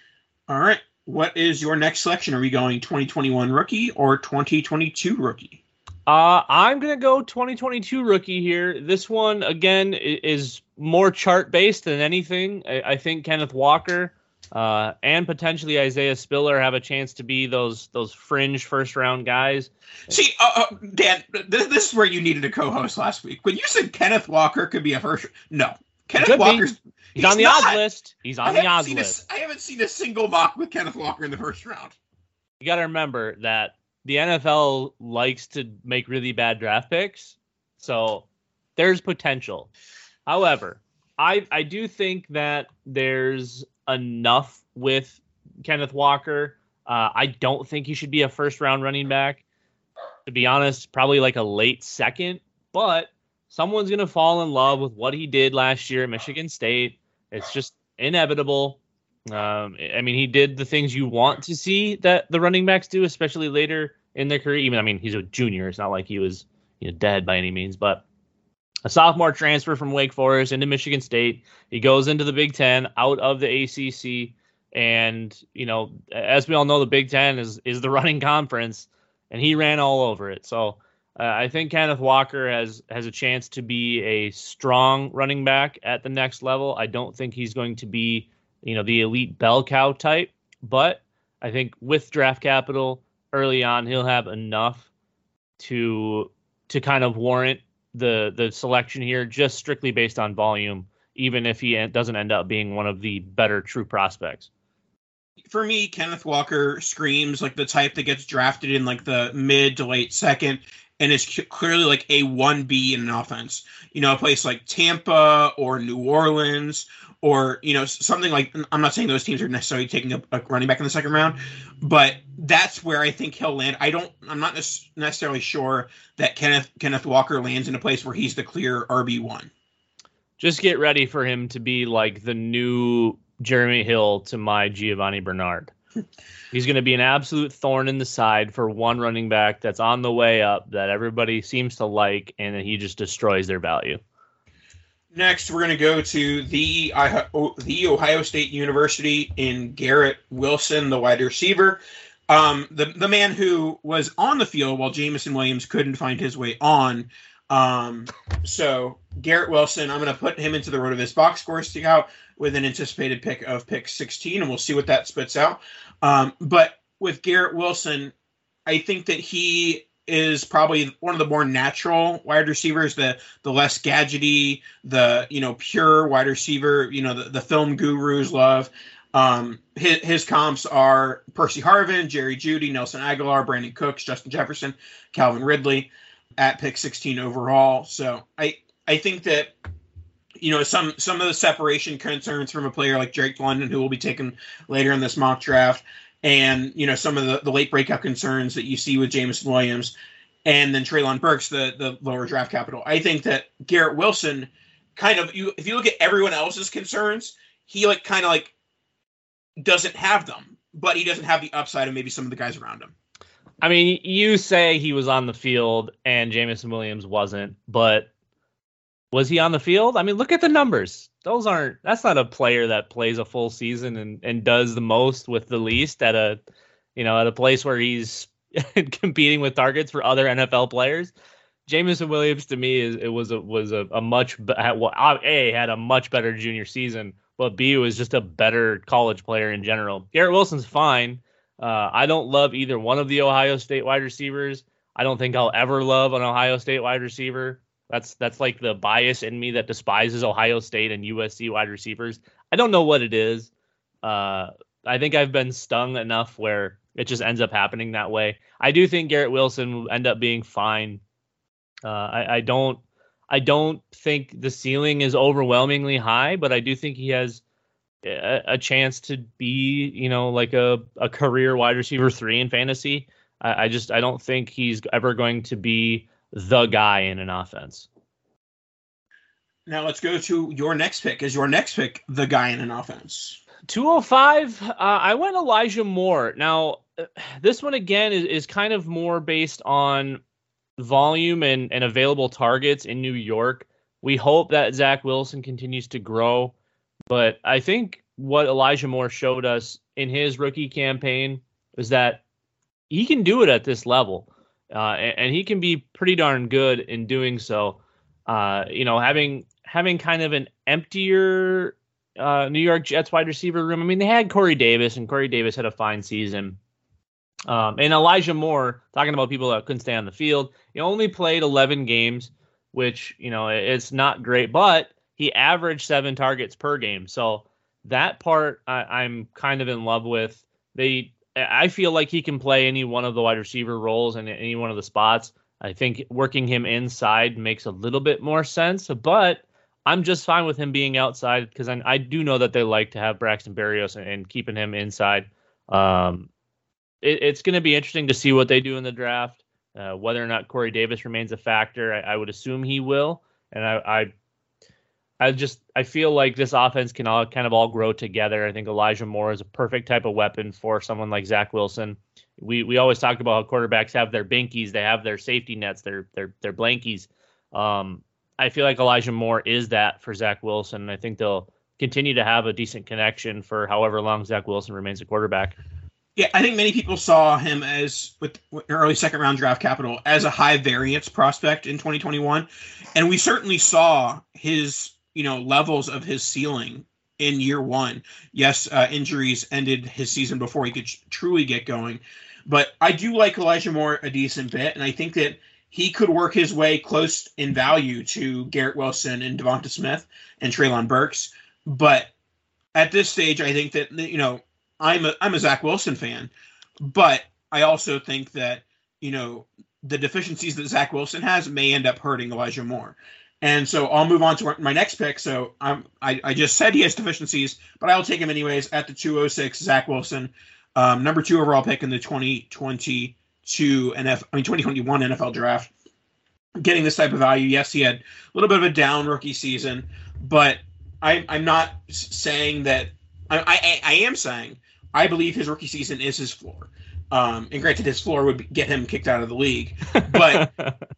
All right, what is your next selection? Are we going twenty twenty-one rookie or twenty twenty-two rookie? Uh, I'm going to go twenty twenty-two rookie here. This one, again, is more chart-based than anything. I, I think Kenneth Walker uh, and potentially Isaiah Spiller have a chance to be those those fringe first-round guys. See, uh, uh, Dan, this, this is where you needed a co-host last week. When you said Kenneth Walker could be a first... No. Kenneth Walker's... He's, he's on the not. odds list. He's on the odds list. A, I haven't seen a single mock with Kenneth Walker in the first round. You got to remember that the N F L likes to make really bad draft picks, so there's potential. However, I I do think that there's enough with Kenneth Walker. Uh, I don't think he should be a first-round running back. To be honest, probably like a late second, but someone's going to fall in love with what he did last year at Michigan State. It's just inevitable. Um, I mean, he did the things you want to see that the running backs do, especially later in their career. Even, I mean, he's a junior. It's not like he was, you know, dead by any means, but a sophomore transfer from Wake Forest into Michigan State. He goes into the Big Ten out of the A C C. And, you know, as we all know, the Big Ten is, is the running conference, and he ran all over it. So uh, I think Kenneth Walker has, has a chance to be a strong running back at the next level. I don't think he's going to be, you know, the elite bell cow type, but I think with draft capital early on, he'll have enough to to kind of warrant the the selection here, just strictly based on volume, even if he doesn't end up being one of the better true prospects. For me, Kenneth Walker screams like the type that gets drafted in like the mid to late second and is c- clearly like a one B in an offense. You know, a place like Tampa or New Orleans or, you know, something like, I'm not saying those teams are necessarily taking a, a running back in the second round, but that's where I think he'll land. I don't, I'm not necessarily sure that Kenneth Kenneth Walker lands in a place where he's the clear R B one. Just get ready for him to be like the new Jeremy Hill to my Giovanni Bernard. He's going to be an absolute thorn in the side for one running back that's on the way up that everybody seems to like, and he just destroys their value. Next, we're going to go to the the Ohio State University in Garrett Wilson, the wide receiver. Um, the the man who was on the field while Jameson Williams couldn't find his way on. Um, so Garrett Wilson, I'm going to put him into the RotoViz box score scout with an anticipated pick of pick sixteen, and we'll see what that spits out. Um, but with Garrett Wilson, I think that he is probably one of the more natural wide receivers, the the less gadgety, the you know pure wide receiver, you know the, the film gurus love. Um, his, his comps are Percy Harvin, Jerry Jeudy, Nelson Aguilar, Brandon Cooks, Justin Jefferson, Calvin Ridley at pick sixteen overall. So I I think that you know some some of the separation concerns from a player like Drake London, who will be taken later in this mock draft, and you know some of the, the late breakout concerns that you see with Jameson Williams, and then Treylon Burks, the the lower draft capital. I think that Garrett Wilson kind of you if you look at everyone else's concerns, he like kind of like doesn't have them, but he doesn't have the upside of maybe some of the guys around him. I mean, you say he was on the field and Jameson Williams wasn't, but was he on the field? I mean, look at the numbers. Those aren't, that's not a player that plays a full season and, and does the most with the least at a, you know, at a place where he's competing with targets for other N F L players. Jameson Williams to me is, it was a, was a, a much, well, A, had a much better junior season, but B was just a better college player in general. Garrett Wilson's fine. Uh, I don't love either one of the Ohio State wide receivers. I don't think I'll ever love an Ohio State wide receiver. That's that's like the bias in me that despises Ohio State and U S C wide receivers. I don't know what it is. Uh, I think I've been stung enough where it just ends up happening that way. I do think Garrett Wilson will end up being fine. Uh, I, I don't. I don't think the ceiling is overwhelmingly high, but I do think he has a, a chance to be, you know, like a, a career wide receiver three in fantasy. I, I just I don't think he's ever going to be the guy in an offense. Now let's go to your next pick. Is your next pick the guy in an offense? two oh five, uh, I went Elijah Moore. Now, this one again is, is kind of more based on volume and, and available targets in New York. We hope that Zach Wilson continues to grow, but I think what Elijah Moore showed us in his rookie campaign is that he can do it at this level, uh, and, and he can be pretty darn good in doing so. Uh, you know, having having kind of an emptier uh, New York Jets wide receiver room. I mean, they had Corey Davis, and Corey Davis had a fine season. Um, and Elijah Moore, talking about people that couldn't stay on the field, he only played eleven games, which, you know, it's not great, but he averaged seven targets per game. So that part I, I'm kind of in love with. They, I feel like he can play any one of the wide receiver roles and any one of the spots. I think working him inside makes a little bit more sense, but I'm just fine with him being outside because I, I do know that they like to have Braxton Berrios and, and keeping him inside. Um, It, it's going to be interesting to see what they do in the draft, uh, whether or not Corey Davis remains a factor. I, I would assume he will, and I, I, I just I feel like this offense can all kind of all grow together. I think Elijah Moore is a perfect type of weapon for someone like Zach Wilson. We we always talk about how quarterbacks have their binkies, they have their safety nets, their their their blankies. Um, I feel like Elijah Moore is that for Zach Wilson. I think they'll continue to have a decent connection for however long Zach Wilson remains a quarterback. Yeah, I think many people saw him as, with early second round draft capital, as a high variance prospect in twenty twenty-one. And we certainly saw his, you know, levels of his ceiling in year one. Yes, uh, injuries ended his season before he could truly get going. But I do like Elijah Moore a decent bit, and I think that he could work his way close in value to Garrett Wilson and Devonta Smith and Treylon Burks. But at this stage, I think that, you know, I'm a I'm a Zach Wilson fan, but I also think that, you know, the deficiencies that Zach Wilson has may end up hurting Elijah Moore. And so I'll move on to my next pick. So I'm, I, I just said he has deficiencies, but I'll take him anyways at the two oh six, Zach Wilson, um, number two overall pick in the twenty twenty-two N F L, I mean twenty twenty-one N F L draft. Getting this type of value, yes, he had a little bit of a down rookie season, but I, I'm not saying that. I, I, I am saying I believe his rookie season is his floor. Um, and granted, his floor would get him kicked out of the league. But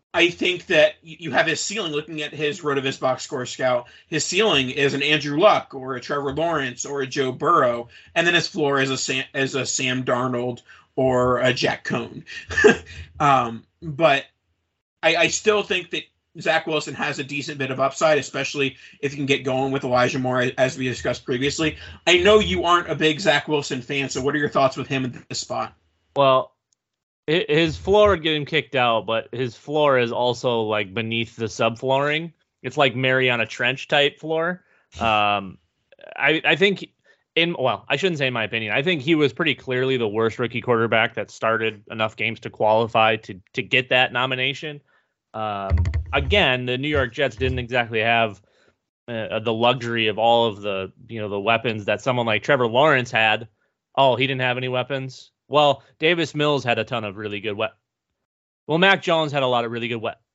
I think that you have his ceiling, looking at his RotoViz box score scout, his ceiling is an Andrew Luck or a Trevor Lawrence or a Joe Burrow, and then his floor is a Sam, is a Sam Darnold or a Jack Cohn. um, but I, I still think that Zach Wilson has a decent bit of upside, especially if you can get going with Elijah Moore, as we discussed previously. I know you aren't a big Zach Wilson fan, so what are your thoughts with him at this spot? Well, his floor would get him kicked out, but his floor is also like beneath the subflooring. It's like Mariana Trench type floor. Um, I, I think in, well, I shouldn't say in my opinion. I think he was pretty clearly the worst rookie quarterback that started enough games to qualify to, to get that nomination. Um, again, the New York Jets didn't exactly have uh, the luxury of all of the, you know, the weapons that someone like Trevor Lawrence had. Oh, he didn't have any weapons. Well, Davis Mills had a ton of really good weapons. Well, Mac Jones had a lot of really good weapons.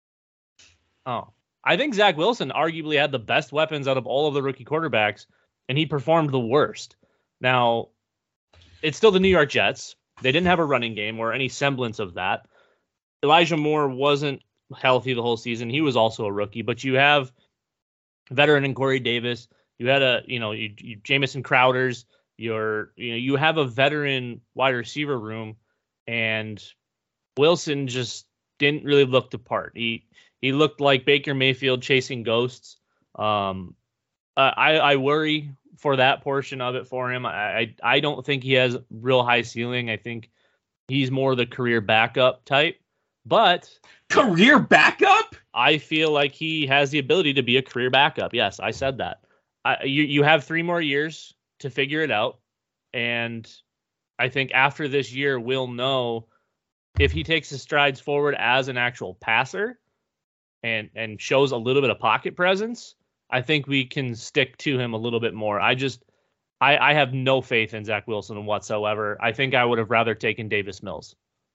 Oh, I think Zach Wilson arguably had the best weapons out of all of the rookie quarterbacks, and he performed the worst. Now, it's still the New York Jets. They didn't have a running game or any semblance of that. Elijah Moore wasn't healthy the whole season. He was also a rookie, but you have veteran and Corey Davis. You had a, you know, you, you Jamison Crowders. You're, you know, you have a veteran wide receiver room, and Wilson just didn't really look the part. He he looked like Baker Mayfield chasing ghosts. Um, I I worry for that portion of it for him. I I, I don't think he has real high ceiling. I think he's more the career backup type. But career backup? I feel like he has the ability to be a career backup. Yes, I said that. I, you you have three more years to figure it out. And I think after this year, we'll know if he takes his strides forward as an actual passer and, and shows a little bit of pocket presence. I think we can stick to him a little bit more. I just, I, I have no faith in Zach Wilson whatsoever. I think I would have rather taken Davis Mills.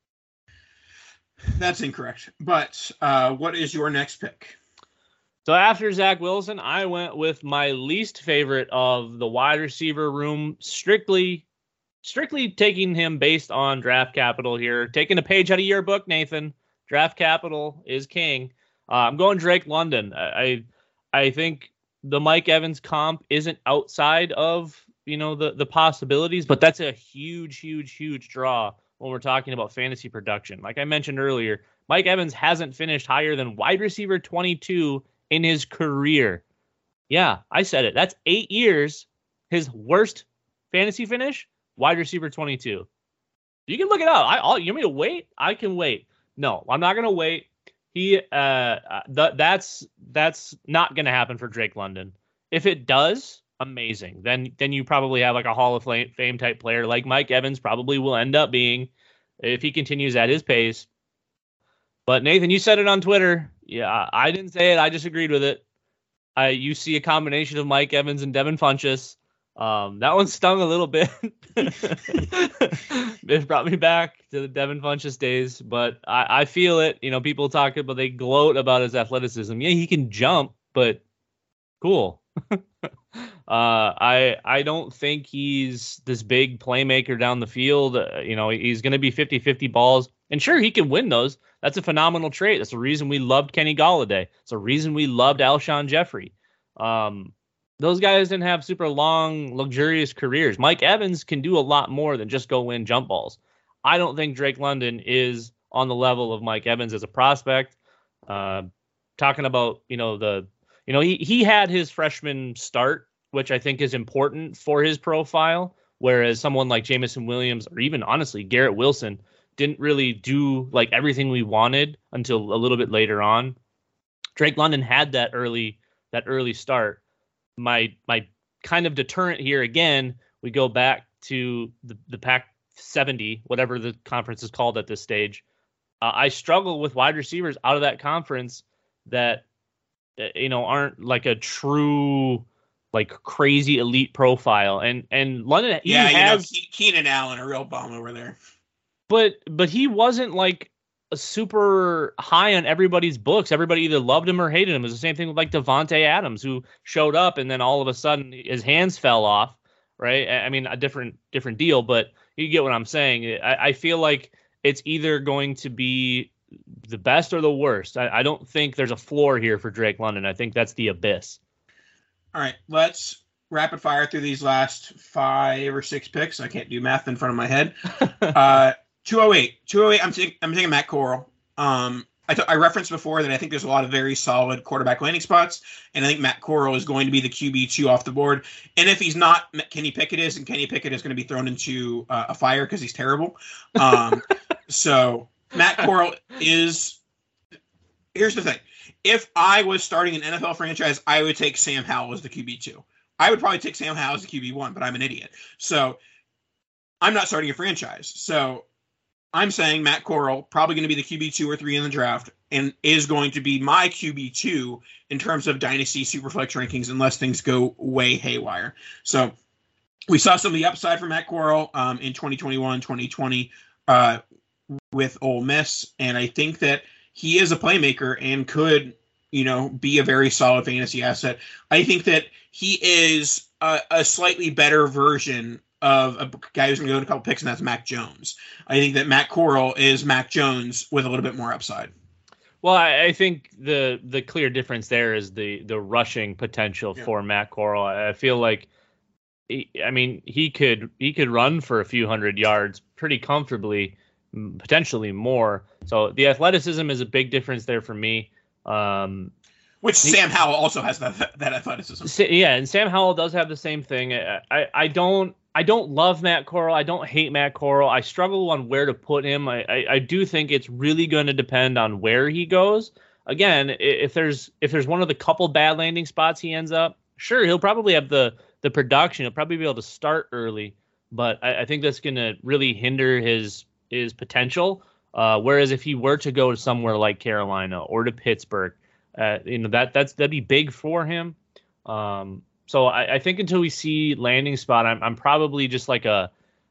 That's incorrect. But uh, what is your next pick? So after Zach Wilson, I went with my least favorite of the wide receiver room, strictly strictly taking him based on draft capital here. Taking a page out of your book, Nathan. Draft capital is king. Uh, I'm going Drake London. I I think the Mike Evans comp isn't outside of, you know, the, the possibilities, but that's a huge, huge, huge draw when we're talking about fantasy production. Like I mentioned earlier, Mike Evans hasn't finished higher than wide receiver twenty-two in his career. Yeah, I said it. That's eight years. His worst fantasy finish, wide receiver twenty-two. You can look it up. I, I'll, you want me to wait? I can wait. No, I'm not going to wait. He, uh, th- that's that's not going to happen for Drake London. If it does, amazing. Then then you probably have like a Hall of Fame type player like Mike Evans probably will end up being if he continues at his pace. But Nathan, you said it on Twitter. Yeah, I didn't say it. I just agreed with it. I you see a combination of Mike Evans and Devin Funchess. Um, that one stung a little bit. It brought me back to the Devin Funchess days, but I, I feel it. You know, people talk about, they gloat about his athleticism. Yeah, he can jump, but cool. uh, I I don't think he's this big playmaker down the field. Uh, you know, he's going to be fifty-fifty balls. And sure, he can win those. That's a phenomenal trait. That's the reason we loved Kenny Golladay. It's the reason we loved Alshon Jeffrey. Um, those guys didn't have super long, luxurious careers. Mike Evans can do a lot more than just go win jump balls. I don't think Drake London is on the level of Mike Evans as a prospect. Uh, talking about, you know, the, you know, he, he had his freshman start, which I think is important for his profile, whereas someone like Jameson Williams or even honestly Garrett Wilson didn't really do like everything we wanted until a little bit later on. Drake London had that early that early start. My my kind of deterrent here again, we go back to the, the Pac seventy, whatever the conference is called at this stage. Uh, I struggle with wide receivers out of that conference that uh, you know aren't like a true like crazy elite profile. And and London, yeah, he you has, know, Keenan Allen, a real bum over there. But but he wasn't like a super high on everybody's books. Everybody either loved him or hated him. It was the same thing with like Devontae Adams, who showed up and then all of a sudden his hands fell off. Right? I mean, a different different deal, but you get what I'm saying. I, I feel like it's either going to be the best or the worst. I, I don't think there's a floor here for Drake London. I think that's the abyss. All right, let's rapid fire through these last five or six picks. I can't do math in front of my head. uh, two oh eight. two oh eight, I'm, t- I'm taking Matt Corral. Um, I, t- I referenced before that I think there's a lot of very solid quarterback landing spots, and I think Matt Corral is going to be the Q B two off the board. And if he's not, Kenny Pickett is, and Kenny Pickett is going to be thrown into uh, a fire because he's terrible. Um, so Matt Corral is – here's the thing. If I was starting an N F L franchise, I would take Sam Howell as the Q B two. I would probably take Sam Howell as the Q B one, but I'm an idiot. So I'm not starting a franchise. So I'm saying Matt Corral, probably going to be the Q B two or three in the draft, and is going to be my Q B two in terms of Dynasty Superflex rankings unless things go way haywire. So we saw some of the upside from Matt Corral um, in twenty twenty-one, twenty twenty uh, with Ole Miss, and I think that he is a playmaker and could, you know, be a very solid fantasy asset. I think that he is a, a slightly better version of a guy who's going to go in a couple picks, and that's Mac Jones. I think that Matt Corral is Mac Jones with a little bit more upside. Well, I, I think the the clear difference there is the the rushing potential yeah. for Matt Corral. I feel like, he, I mean, he could he could run for a few hundred yards pretty comfortably, potentially more. So the athleticism is a big difference there for me. Um, Which he, Sam Howell also has that that athleticism. Yeah, and Sam Howell does have the same thing. I I, I don't. I don't love Matt Corral. I don't hate Matt Corral. I struggle on where to put him. I, I, I do think it's really going to depend on where he goes. Again, if there's if there's one of the couple bad landing spots he ends up, sure, he'll probably have the the production. He'll probably be able to start early, but I, I think that's going to really hinder his his potential. Uh, whereas if he were to go to somewhere like Carolina or to Pittsburgh, uh, you know that that's that'd be big for him. Um, So I, I think until we see landing spot, I'm I'm probably just like a,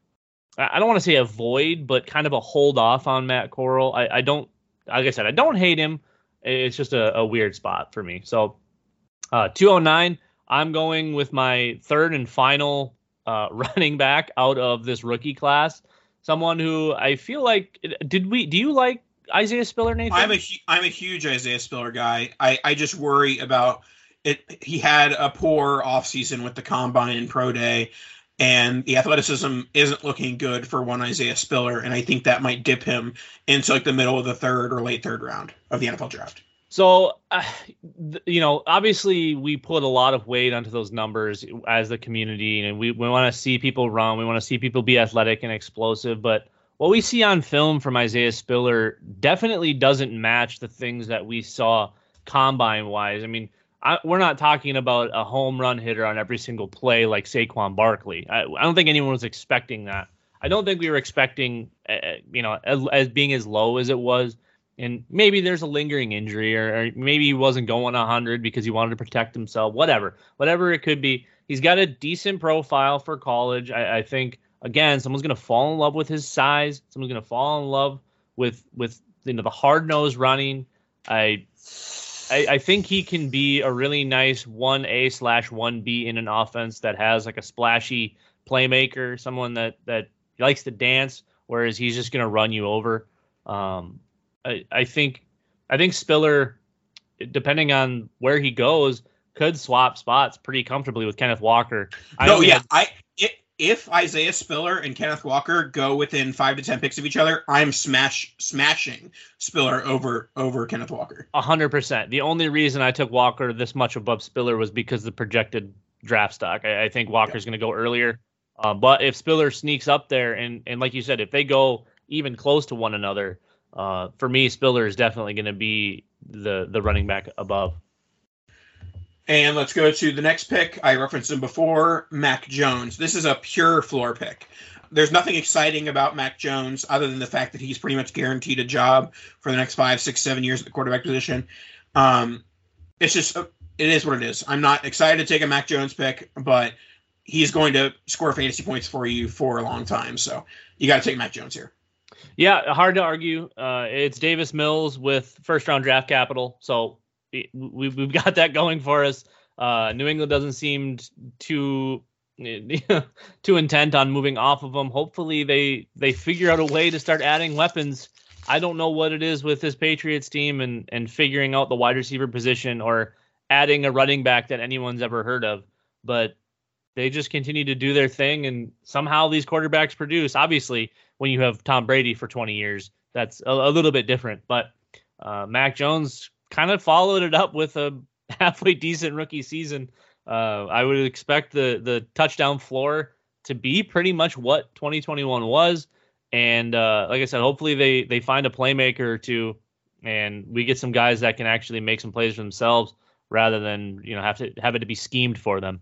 I don't want to say avoid, but kind of a hold off on Matt Corral. I, I don't, like I said, I don't hate him. It's just a, a weird spot for me. So uh, two oh nine, I'm going with my third and final uh, running back out of this rookie class. Someone who I feel like, did we, do you like Isaiah Spiller, Nathan? I'm a, I'm a huge Isaiah Spiller guy. I, I just worry about, It, he had a poor offseason with the Combine and Pro Day, and the athleticism isn't looking good for one Isaiah Spiller, and I think that might dip him into like the middle of the third or late third round of the N F L draft. So, uh, you know, obviously we put a lot of weight onto those numbers as the community, and we, we want to see people run. We want to see people be athletic and explosive, but what we see on film from Isaiah Spiller definitely doesn't match the things that we saw Combine-wise. I mean, I, we're not talking about a home run hitter on every single play like Saquon Barkley. I, I don't think anyone was expecting that. I don't think we were expecting, uh, you know, as, as being as low as it was. And maybe there's a lingering injury, or, or maybe he wasn't going one hundred because he wanted to protect himself. Whatever, whatever it could be. He's got a decent profile for college. I, I think again, someone's going to fall in love with his size. Someone's going to fall in love with with you know the hard nosed running. I. I, I think he can be a really nice one A slash one B in an offense that has like a splashy playmaker, someone that, that likes to dance, whereas he's just going to run you over. Um, I, I think I think Spiller, depending on where he goes, could swap spots pretty comfortably with Kenneth Walker. I no, yeah, had, I it, if Isaiah Spiller and Kenneth Walker go within five to ten picks of each other, I'm smash smashing Spiller over over Kenneth Walker. A hundred percent. The only reason I took Walker this much above Spiller was because of the projected draft stock. I, I think Walker's yeah. going to go earlier. Uh, but if Spiller sneaks up there, and and like you said, if they go even close to one another, uh, for me, Spiller is definitely going to be the the running back above. And let's go to the next pick. I referenced him before, Mac Jones. This is a pure floor pick. There's nothing exciting about Mac Jones other than the fact that he's pretty much guaranteed a job for the next five, six, seven years at the quarterback position. Um, it's just, it is what it is. I'm not excited to take a Mac Jones pick, but he's going to score fantasy points for you for a long time. So you got to take Mac Jones here. Yeah, hard to argue. Uh, it's Davis Mills with first round draft capital. So We've we've got that going for us. Uh, New England doesn't seem too too intent on moving off of them. Hopefully they they figure out a way to start adding weapons I don't know what it is with this Patriots team and, and figuring out the wide receiver position or adding a running back that anyone's ever heard of, but they just continue to do their thing, and somehow these quarterbacks produce. Obviously, when you have Tom Brady for twenty years, that's a, a little bit different, but uh, Mac Jones kind of followed it up with a halfway decent rookie season. Uh, I would expect the the touchdown floor to be pretty much what twenty twenty-one was. And uh, like I said, hopefully they they find a playmaker or two, and we get some guys that can actually make some plays for themselves rather than, you know, have to have it to be schemed for them.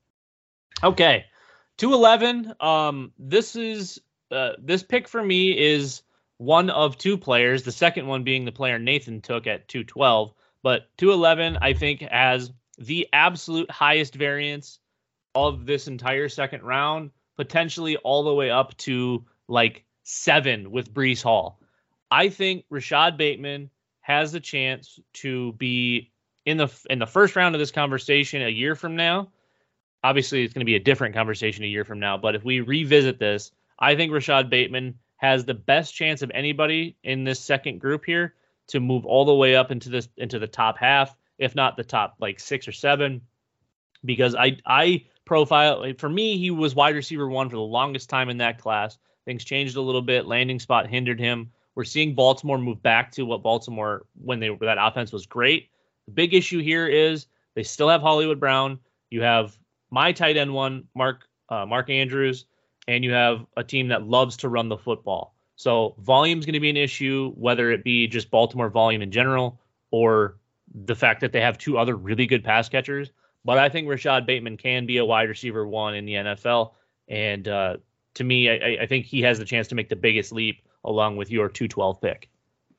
Okay, two eleven. Um, this is uh, this pick for me is one of two players. The second one being the player Nathan took at two twelve, but two eleven I think has the absolute highest variance of this entire second round, potentially all the way up to like seven with Breece Hall. I think Rashad Bateman has the chance to be in the in the first round of this conversation a year from now. Obviously, it's going to be a different conversation a year from now, but if we revisit this, I think Rashad Bateman has the best chance of anybody in this second group here to move all the way up into this into the top half, if not the top like six or seven, because I I profile for me he was wide receiver one for the longest time in that class. Things changed a little bit. Landing spot hindered him. We're seeing Baltimore move back to what Baltimore when they that offense was great. The big issue here is they still have Hollywood Brown. You have my tight end one, Mark uh, Mark Andrews, and you have a team that loves to run the football. So volume is going to be an issue, whether it be just Baltimore volume in general or the fact that they have two other really good pass catchers. But I think Rashad Bateman can be a wide receiver one in the N F L. And uh, to me, I, I think he has the chance to make the biggest leap along with your two twelve pick.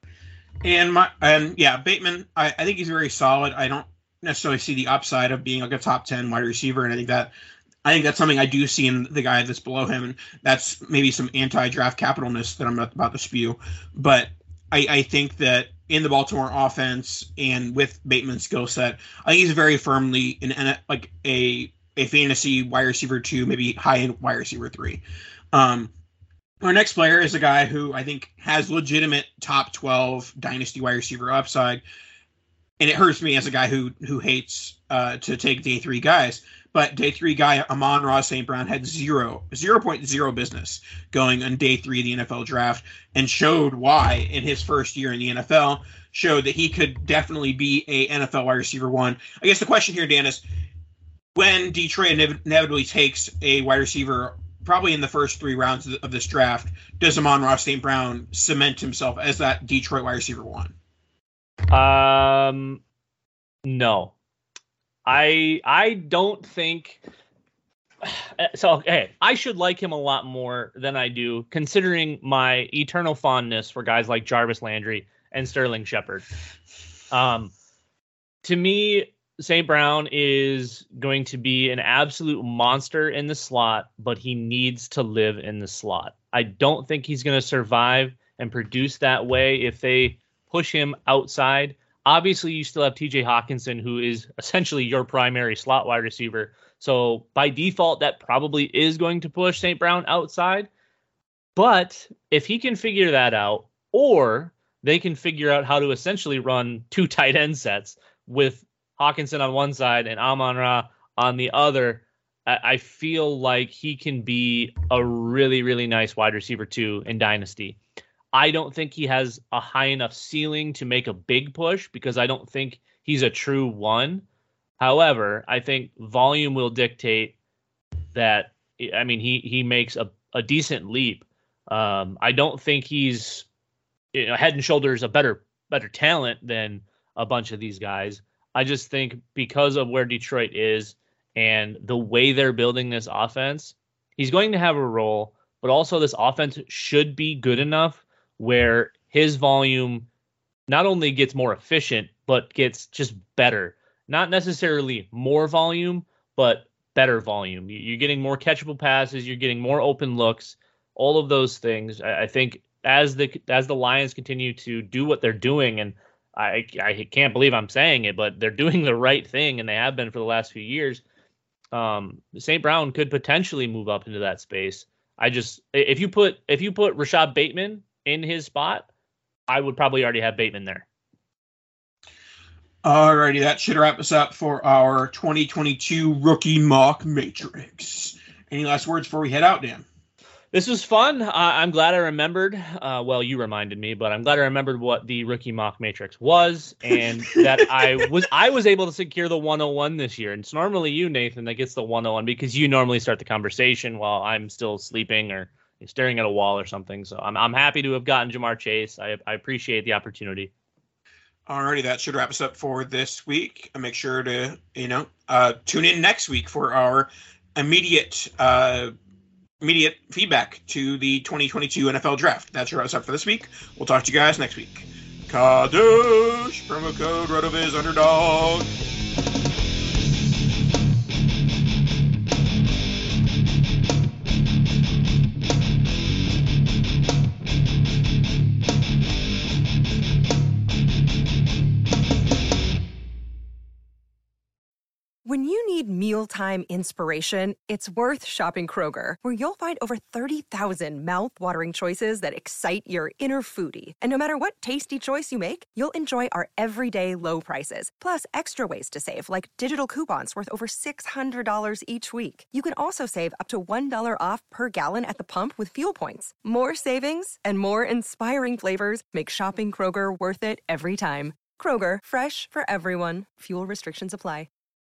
And my and yeah, Bateman, I, I think he's very solid. I don't necessarily see the upside of being like a top ten wide receiver, and I think that I think that's something I do see in the guy that's below him, and that's maybe some anti-draft capitalness that I'm not about to spew. But I, I think that in the Baltimore offense and with Bateman's skill set, I think he's very firmly in, in a, like a a fantasy wide receiver two, maybe high end wide receiver three. Um, our next player is a guy who I think has legitimate top twelve dynasty wide receiver upside. And it hurts me as a guy who who hates uh, to take day three guys. But day three guy Amon-Ra Saint Brown had zero, zero point zero business going on day three of the N F L draft, and showed why in his first year in the N F L, showed that he could definitely be a N F L wide receiver one. I guess the question here, Dan, is when Detroit inevitably takes a wide receiver, probably in the first three rounds of this draft, does Amon-Ra Saint Brown cement himself as that Detroit wide receiver one? Um, no, I I don't think so. Hey, I should like him a lot more than I do, considering my eternal fondness for guys like Jarvis Landry and Sterling Shepard. Um, to me, Saint Brown is going to be an absolute monster in the slot, but he needs to live in the slot. I don't think he's going to survive and produce that way if they push him outside. Obviously, you still have T J Hawkinson, who is essentially your primary slot wide receiver. So by default, that probably is going to push Saint Brown outside. But if he can figure that out, or they can figure out how to essentially run two tight end sets with Hawkinson on one side and Amon-Ra on the other, I feel like he can be a really, really nice wide receiver too in Dynasty. I don't think he has a high enough ceiling to make a big push because I don't think he's a true one. However, I think volume will dictate that. I mean, he he makes a, a decent leap. Um, I don't think he's, you know, head and shoulders a better better talent than a bunch of these guys. I just think because of where Detroit is and the way they're building this offense, he's going to have a role, but also this offense should be good enough where his volume not only gets more efficient, but gets just better. Not necessarily more volume, but better volume. You're getting more catchable passes. You're getting more open looks. All of those things. I think as the as the Lions continue to do what they're doing, and I I can't believe I'm saying it, but they're doing the right thing, and they have been for the last few years. Um, Saint Brown could potentially move up into that space. I just if you put if you put Rashad Bateman in his spot, I would probably already have Bateman there. Alrighty, that should wrap us up for our twenty twenty-two Rookie Mock Matrix. Any last words before we head out, Dan? This was fun. Uh, I'm glad I remembered. Uh, well, you reminded me, but I'm glad I remembered what the Rookie Mock Matrix was, and that I was I was able to secure the one oh one this year. And it's normally you, Nathan, that gets the one oh one because you normally start the conversation while I'm still sleeping or staring at a wall or something. So I'm I'm happy to have gotten Ja'Marr Chase. I I appreciate the opportunity. Alrighty, that should wrap us up for this week. Make sure to, you know, uh, tune in next week for our immediate uh, immediate feedback to the twenty twenty-two N F L Draft. That should wrap us up for this week. We'll talk to you guys next week. Kadosh, promo code RotoViz Underdog. When you need mealtime inspiration, it's worth shopping Kroger, where you'll find over thirty thousand mouth-watering choices that excite your inner foodie. And no matter what tasty choice you make, you'll enjoy our everyday low prices, plus extra ways to save, like digital coupons worth over six hundred dollars each week. You can also save up to one dollar off per gallon at the pump with fuel points. More savings and more inspiring flavors make shopping Kroger worth it every time. Kroger, fresh for everyone. Fuel restrictions apply.